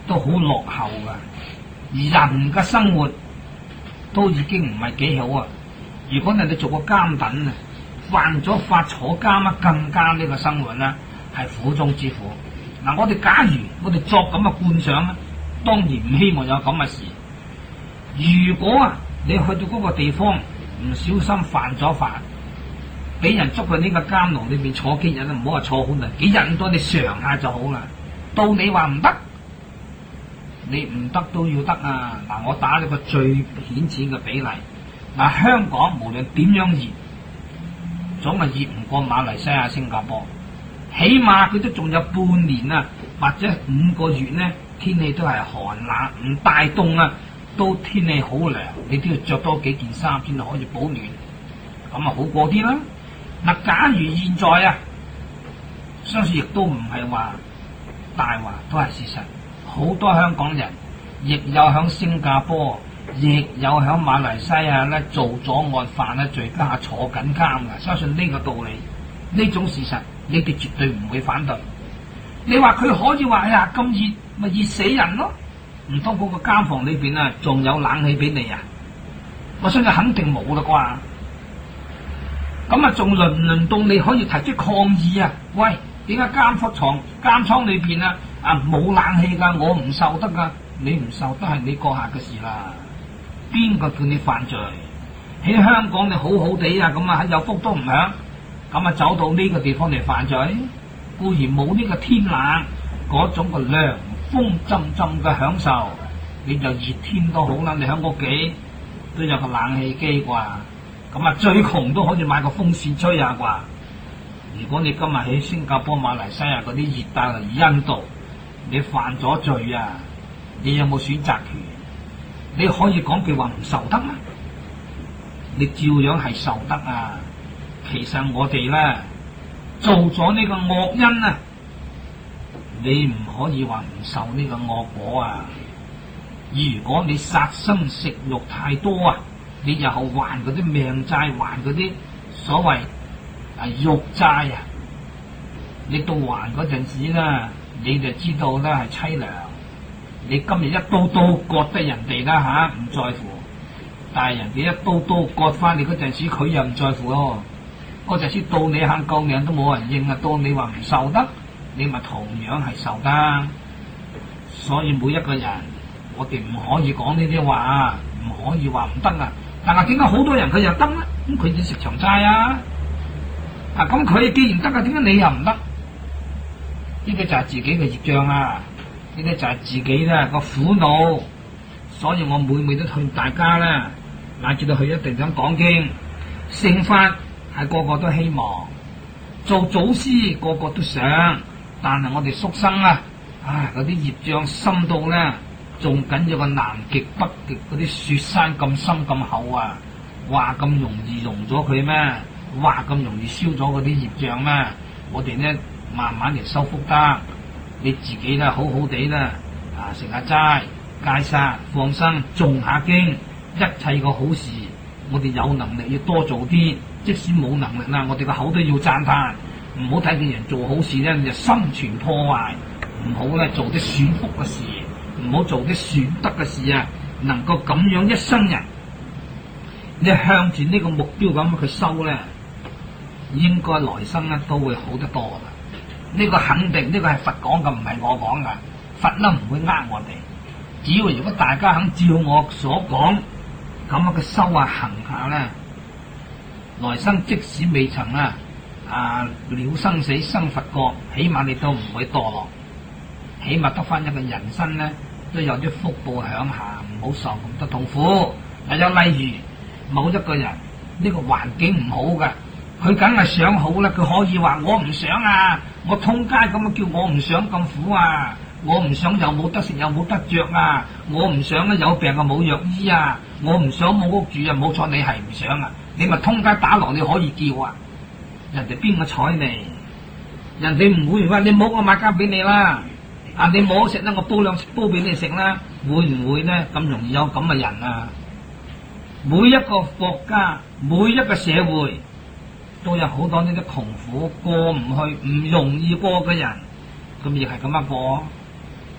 都好落後噶，而人嘅生活都已經唔係幾好啊！如果人哋做個監躉啊，犯咗法坐監啊，更加呢個生活咧係苦中之苦。嗱，我哋假如我哋作咁嘅觀想咧，當然唔希望有咁嘅事。如果啊，你去到嗰個地方唔小心犯咗法，俾人捉去呢個監牢裏邊坐幾日啊，唔好話坐好耐，幾日咁多，你嘗下就好啦。到你話唔得，你唔得都要得啊！嗱，我打咗個最顯淺嘅比例。嗱，香港無論點樣熱，總係熱唔過馬來西亞、新加坡。起碼佢都仲有半年啊，或者五個月呢，天氣都係寒冷，唔大凍啊，都天氣好涼，你都要着多幾件衫先可以保暖，咁啊好過啲啦。嗱，假如現在啊，相信亦都唔係話大話，都係事實。好多香港人亦有響新加坡，亦有響馬來西亞咧做咗案犯咧罪加坐緊監噶。相信呢個道理，呢種事實，你哋絕對唔會反對。你話佢可以話哎呀咁熱，咪熱死人咯？唔通嗰個監房裏邊啊，仲有冷氣俾你啊？我相信肯定冇啦啩。咁啊，仲輪唔輪到你可以提出抗議啊？喂，點解監房床監倉裏邊啊啊冇冷氣噶？我唔受得噶，你唔受得係你閣下嘅事啦。邊個叫你犯罪？喺香港你好好地啊，咁啊有福都唔享，咁啊走到呢個地方嚟犯罪，固然冇呢個天冷嗰種嘅涼風浸浸嘅享受，你就熱天都好啦，你喺屋企都有個冷氣機啩。咁啊，最窮都可以買個風扇吹下啩。如果你今日喺新加坡、馬來西亞嗰啲熱帶嘅印度，你犯咗罪啊，你有冇選擇權？你可以講句話唔受得啊？你照樣係受得啊！其實我哋咧做咗呢個惡因啊，你唔可以話唔受呢個惡果啊！如果你殺生食肉太多啊，你日後還嗰啲命債，還嗰啲所謂啊肉債啊，你到還嗰陣時咧，你就知道咧係淒涼。你今日一刀刀割得人哋啦吓，唔在乎，但係人哋一刀刀割翻你嗰陣時，佢又唔在乎咯。嗰陣時到你肯救命都冇人應啊，到你話唔受得，你咪同樣係受得。所以每一個人，我哋唔可以講呢啲話，唔可以話唔得啊！但係點解好多人佢又得咧？咁佢要食長齋啊！啊咁佢既然得啊，點解你又唔得？呢個就係自己嘅業障啊！呢個就係自己咧個苦惱。所以我每每都勸大家咧，乃至到去一定想講經，聖法係個個都希望，做祖師個個都想，但係我哋畜生啊，唉嗰啲業障深到咧，仲緊要個南極北極嗰啲雪山咁深咁厚啊！話咁容易溶咗佢咩？話咁容易燒咗嗰啲業障咩？我哋咧慢慢嚟修復得，你自己咧好好地咧啊食下齋、戒殺、放生、誦下經，一切個好事，我哋有能力要多做啲。即使冇能力啦，我哋個口都要讚歎，唔好睇見人做好事咧就心存破壞，唔好咧做啲損福嘅事。唔好做啲損德嘅事啊！能夠咁樣一生人，你向住呢個目標咁去修咧，應該來生咧都會好得多啦。呢個肯定，呢個係佛講嘅，唔係我講噶。佛咧唔會呃我哋，只要如果大家肯照我所講咁樣嘅修啊行下咧，來生即使未曾啊啊了生死生佛國，起碼你都唔會墮落，起碼得翻一個人生咧。都有啲福報享下，唔好受咁多痛苦。又有例如某一個人呢、這個環境唔好嘅，佢梗係想好啦，佢可以話我唔想啊，我通街咁樣叫我唔想咁苦啊，我唔想又冇得食又冇得着啊，我唔想咧有病啊冇藥醫啊，我唔想冇屋住啊，冇錯，你係唔想啊，你咪通街打鑼你可以叫啊，人哋邊個睬你？人哋唔會話你冇我買間俾你啦。啊！你冇食咧，我煲兩煲俾你食啦，會唔會咧咁容易有咁嘅人啊？每一個國家，每一個社會都有好多呢啲窮苦過唔去、唔容易過嘅人，咁亦係咁樣過。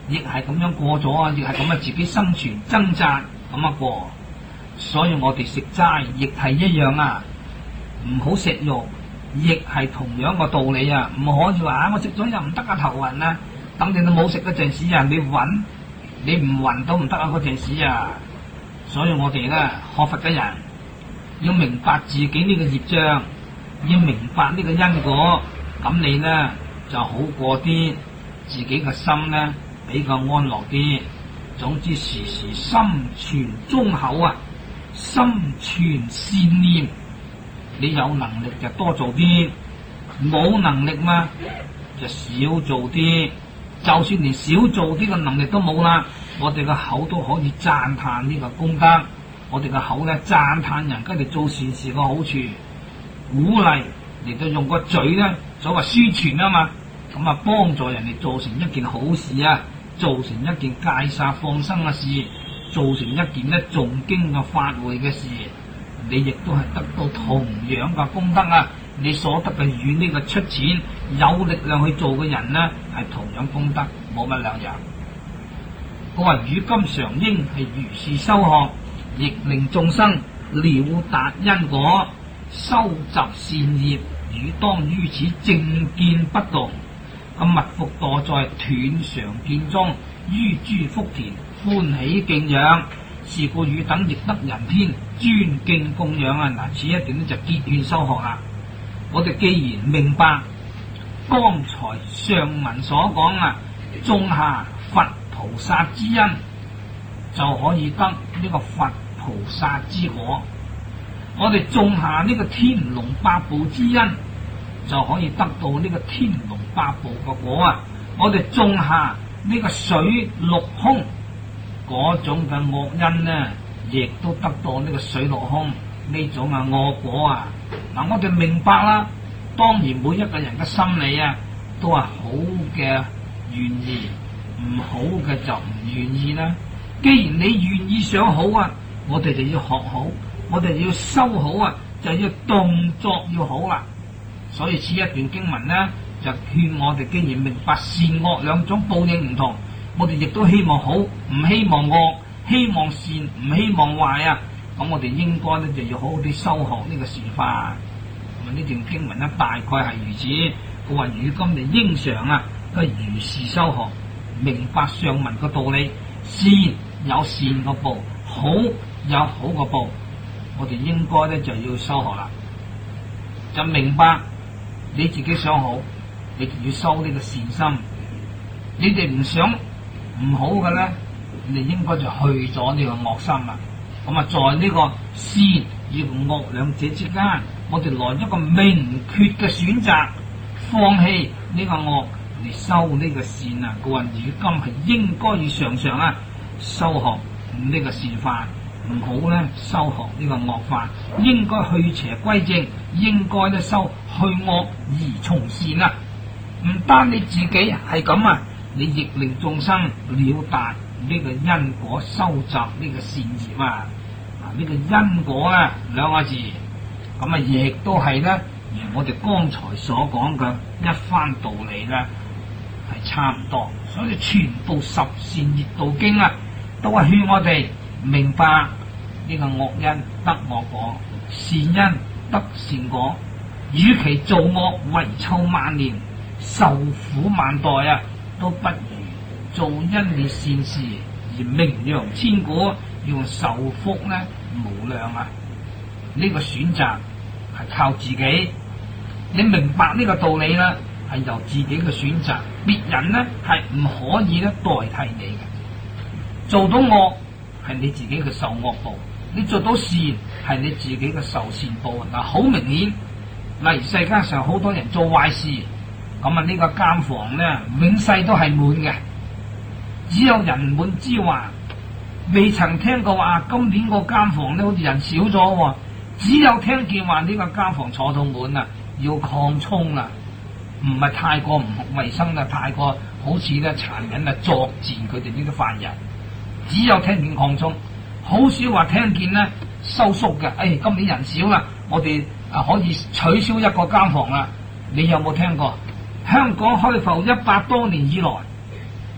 亦係咁樣過咗啊，亦係咁樣自己生存掙扎咁樣過。所以我哋食齋亦係一樣啊，唔好食肉，亦係同樣個道理啊！唔可以話啊，我食咗又唔得啊，頭暈啊，等你都冇食嗰陣時啊，你暈，你唔暈都唔得啊嗰陣時啊！所以我哋咧學佛嘅人要明白自己呢個業障，要明白呢個因果，咁你咧就好過啲，自己嘅心咧比較安樂啲。總之時時心存忠厚啊，心存善念。你有能力就多做啲，冇能力嘛就少做啲。就算連少做啲嘅能力都冇啦，我哋個口都可以讚歎呢個功德。我哋個口咧讚歎人家哋做善事個好處，鼓勵嚟到用個嘴咧，所謂宣傳啊嘛，咁啊幫助人哋做成一件好事啊，做成一件戒殺放生嘅事，做成一件咧誦經嘅法會嘅事。你亦都係得到同樣嘅功德啊！你所得嘅與呢個出錢有力量去做嘅人呢，係同樣功德，冇乜兩樣。佢話與今常應係如是修學，亦令眾生了達因果，收集善業，與當於此正見不動，咁密伏墮在斷常見中，於諸福田歡喜敬仰。是故汝等亦得人天尊敬供養啊！嗱，此一段咧就結勸修學啦。我哋既然明白剛才上文所講啊，種下佛菩薩之因，就可以得呢個佛菩薩之果。我哋種下呢個天龍八部之因，就可以得到呢個天龍八部嘅果啊！我哋種下呢個水陸空嗰種嘅惡因呢，亦都得到呢個水陸空呢種嘅惡果啊！嗱，我哋明白啦。當然，每一個人嘅心理啊，都係好嘅願意，唔好嘅就唔願意啦。既然你願意想好啊，我哋就要學好，我哋要修好啊，就要動作要好啦。所以此一段經文呢，就勸我哋，既然明白善惡兩種報應唔同，我哋亦都希望好，唔希望惡，希望善，唔希望壞啊！咁我哋應該咧就要好好啲修學呢個善法。咁啊，呢段經文咧大概係如此。佢話如今你應常啊，都係如是修學，明白上文個道理，善有善個報，好有好個報。我哋應該咧就要修學啦，就明白你自己想好，你就要修呢個善心。你哋唔想唔好嘅咧，你應該就去咗呢個惡心啦。咁啊，在呢個善與惡兩者之間，我哋來一個明確嘅選擇，放棄呢個惡嚟修呢個善啊！個人如今係應該要常常啊修學呢個善法，唔好咧修學呢個惡法，應該去邪歸正，應該咧修去惡而從善啊！唔單你自己係咁啊，你亦令眾生了達呢個因果，收集呢個善業啊！啊，呢個因果咧兩個字，咁啊亦都係咧，如我哋剛才所講嘅一番道理咧，係差唔多。所以全部十善業道經啊，都係勸我哋明白呢個惡因得惡果，善因得善果。與其做惡遺臭萬年，受苦萬代啊，都不如做因你善事而名揚千古，要受福咧無量啊！呢、這個選擇係靠自己，你明白呢個道理啦，係由自己嘅選擇，別人咧係唔可以咧代替你嘅。做到惡係你自己嘅受惡報，你做到善係你自己嘅受善報。嗱，好明顯，例如世界上好多人做壞事，咁啊呢個監房咧永世都係滿嘅，只有人滿之患，未曾聽過話今年個監房咧好似人少咗，只有聽見話呢個監房坐到滿啦，要擴充啦，唔係太過唔衛生啦，太過好似咧殘忍啊作賤佢哋呢啲犯人，只有聽見擴充，好少話聽見咧收縮嘅。誒、哎，今年人少啦，我哋啊可以取消一個監房啦。你有冇聽過？香港開埠一百多年以來，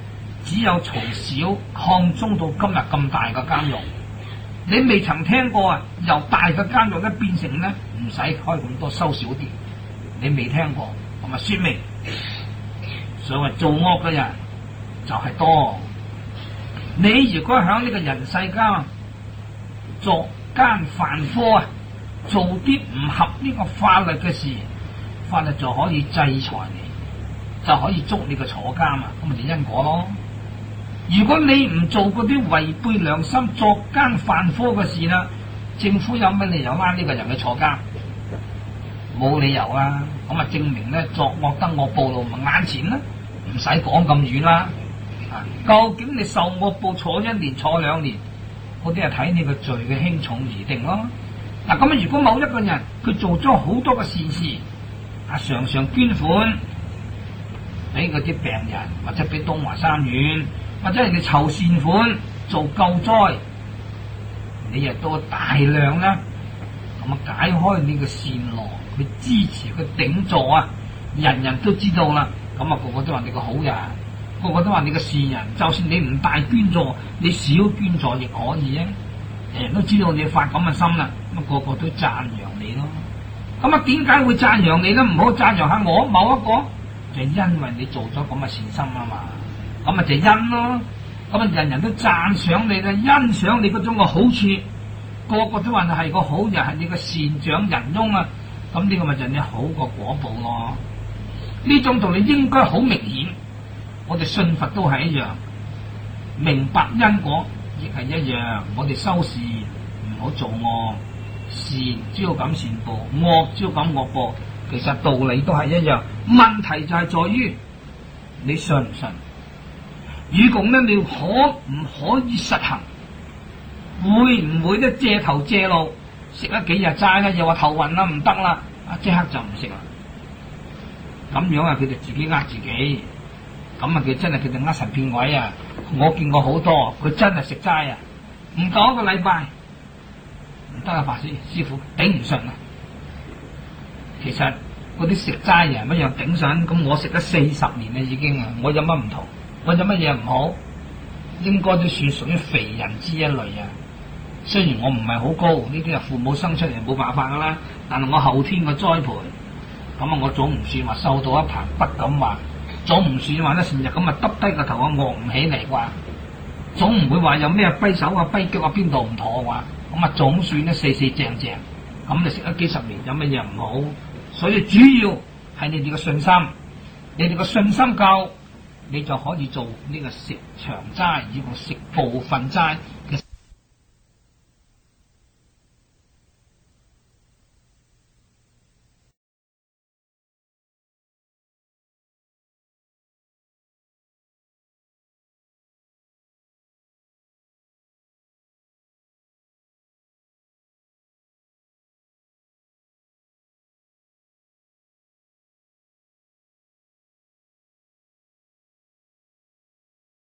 只有從小擴充到今日咁大嘅監獄。你未曾聽過啊？由大嘅監獄咧變成咧唔使開咁多，收少啲。你未聽過，咁咪說明所謂做惡嘅人就係多。你如果喺呢個人世間作奸犯科啊，做啲唔合呢個法律嘅事，法律就可以制裁你，就可以捉你個坐監啊，咁咪就因果咯。如果你唔做嗰啲違背良心、作奸犯科嘅事啦，政府有乜理由拉呢個人去坐監？冇理由啊！咁啊，證明咧作惡得惡報咯，咪眼前啦，唔使講咁遠啦。啊，究竟你受惡報坐一年、坐兩年，嗰啲係睇你個罪嘅輕重而定咯。嗱，咁啊，如果某一個人佢做咗好多嘅善事，啊，常常捐款俾嗰啲病人，或者俾東華三院，或者人哋籌善款做救災，你亦都大量啦，咁啊解開你嘅善羅，去支持佢頂座啊，人人都知道啦，咁啊個個都話你個好人，個個都話你個善人，就算你唔大捐助，你少捐助亦可以啊，人人都知道你發咁嘅心啦，咁啊個個都讚揚你咯。咁啊點解會讚揚你咧？唔好讚揚下我某一個，就係因為你做咗咁嘅善心啊嘛。咁咪就因咯，咁啊人人都讚賞你啦，欣賞你嗰種嘅好處，個個都話你係個好人，係你個善長仁翁啊，咁呢個咪就係你好個果報咯。呢種道理應該好明顯，我哋信佛都係一樣，明白因果亦係一樣。我哋修善唔好做惡，善招感善報，惡招感惡報，其實道理都係一樣。問題就係在於你信唔信？與共咧，你可唔可以實行？會唔會咧借頭借路食咗幾日齋咧？又話頭暈啦，唔得啦，啊即刻就唔食啦。咁樣啊，佢哋自己呃自己，咁啊佢真係佢哋呃神騙鬼啊！我見過好多，佢真係食齋啊，唔夠一個禮拜，唔得啊！法師師傅頂唔順啊！其實嗰啲食齋人乜樣頂順？咁我食咗四十年啦已經啊，我有乜唔同？我有乜嘢唔好？應該都算屬於肥人之一類啊。雖然我唔係好高，呢啲係父母生出嚟冇辦法噶啦。但係我後天嘅栽培，咁啊我總唔算話瘦到一棚不敢話，總唔算話咧成日咁啊耷低個頭啊昂唔起嚟啩，總唔會話有咩跛手啊跛腳啊邊度唔妥啩。咁啊總算咧四四正正，咁你食咗幾十年有乜嘢唔好？所以主要係你哋嘅信心，你哋嘅信心夠，你就可以做呢個食長齋，以及食部分齋嘅。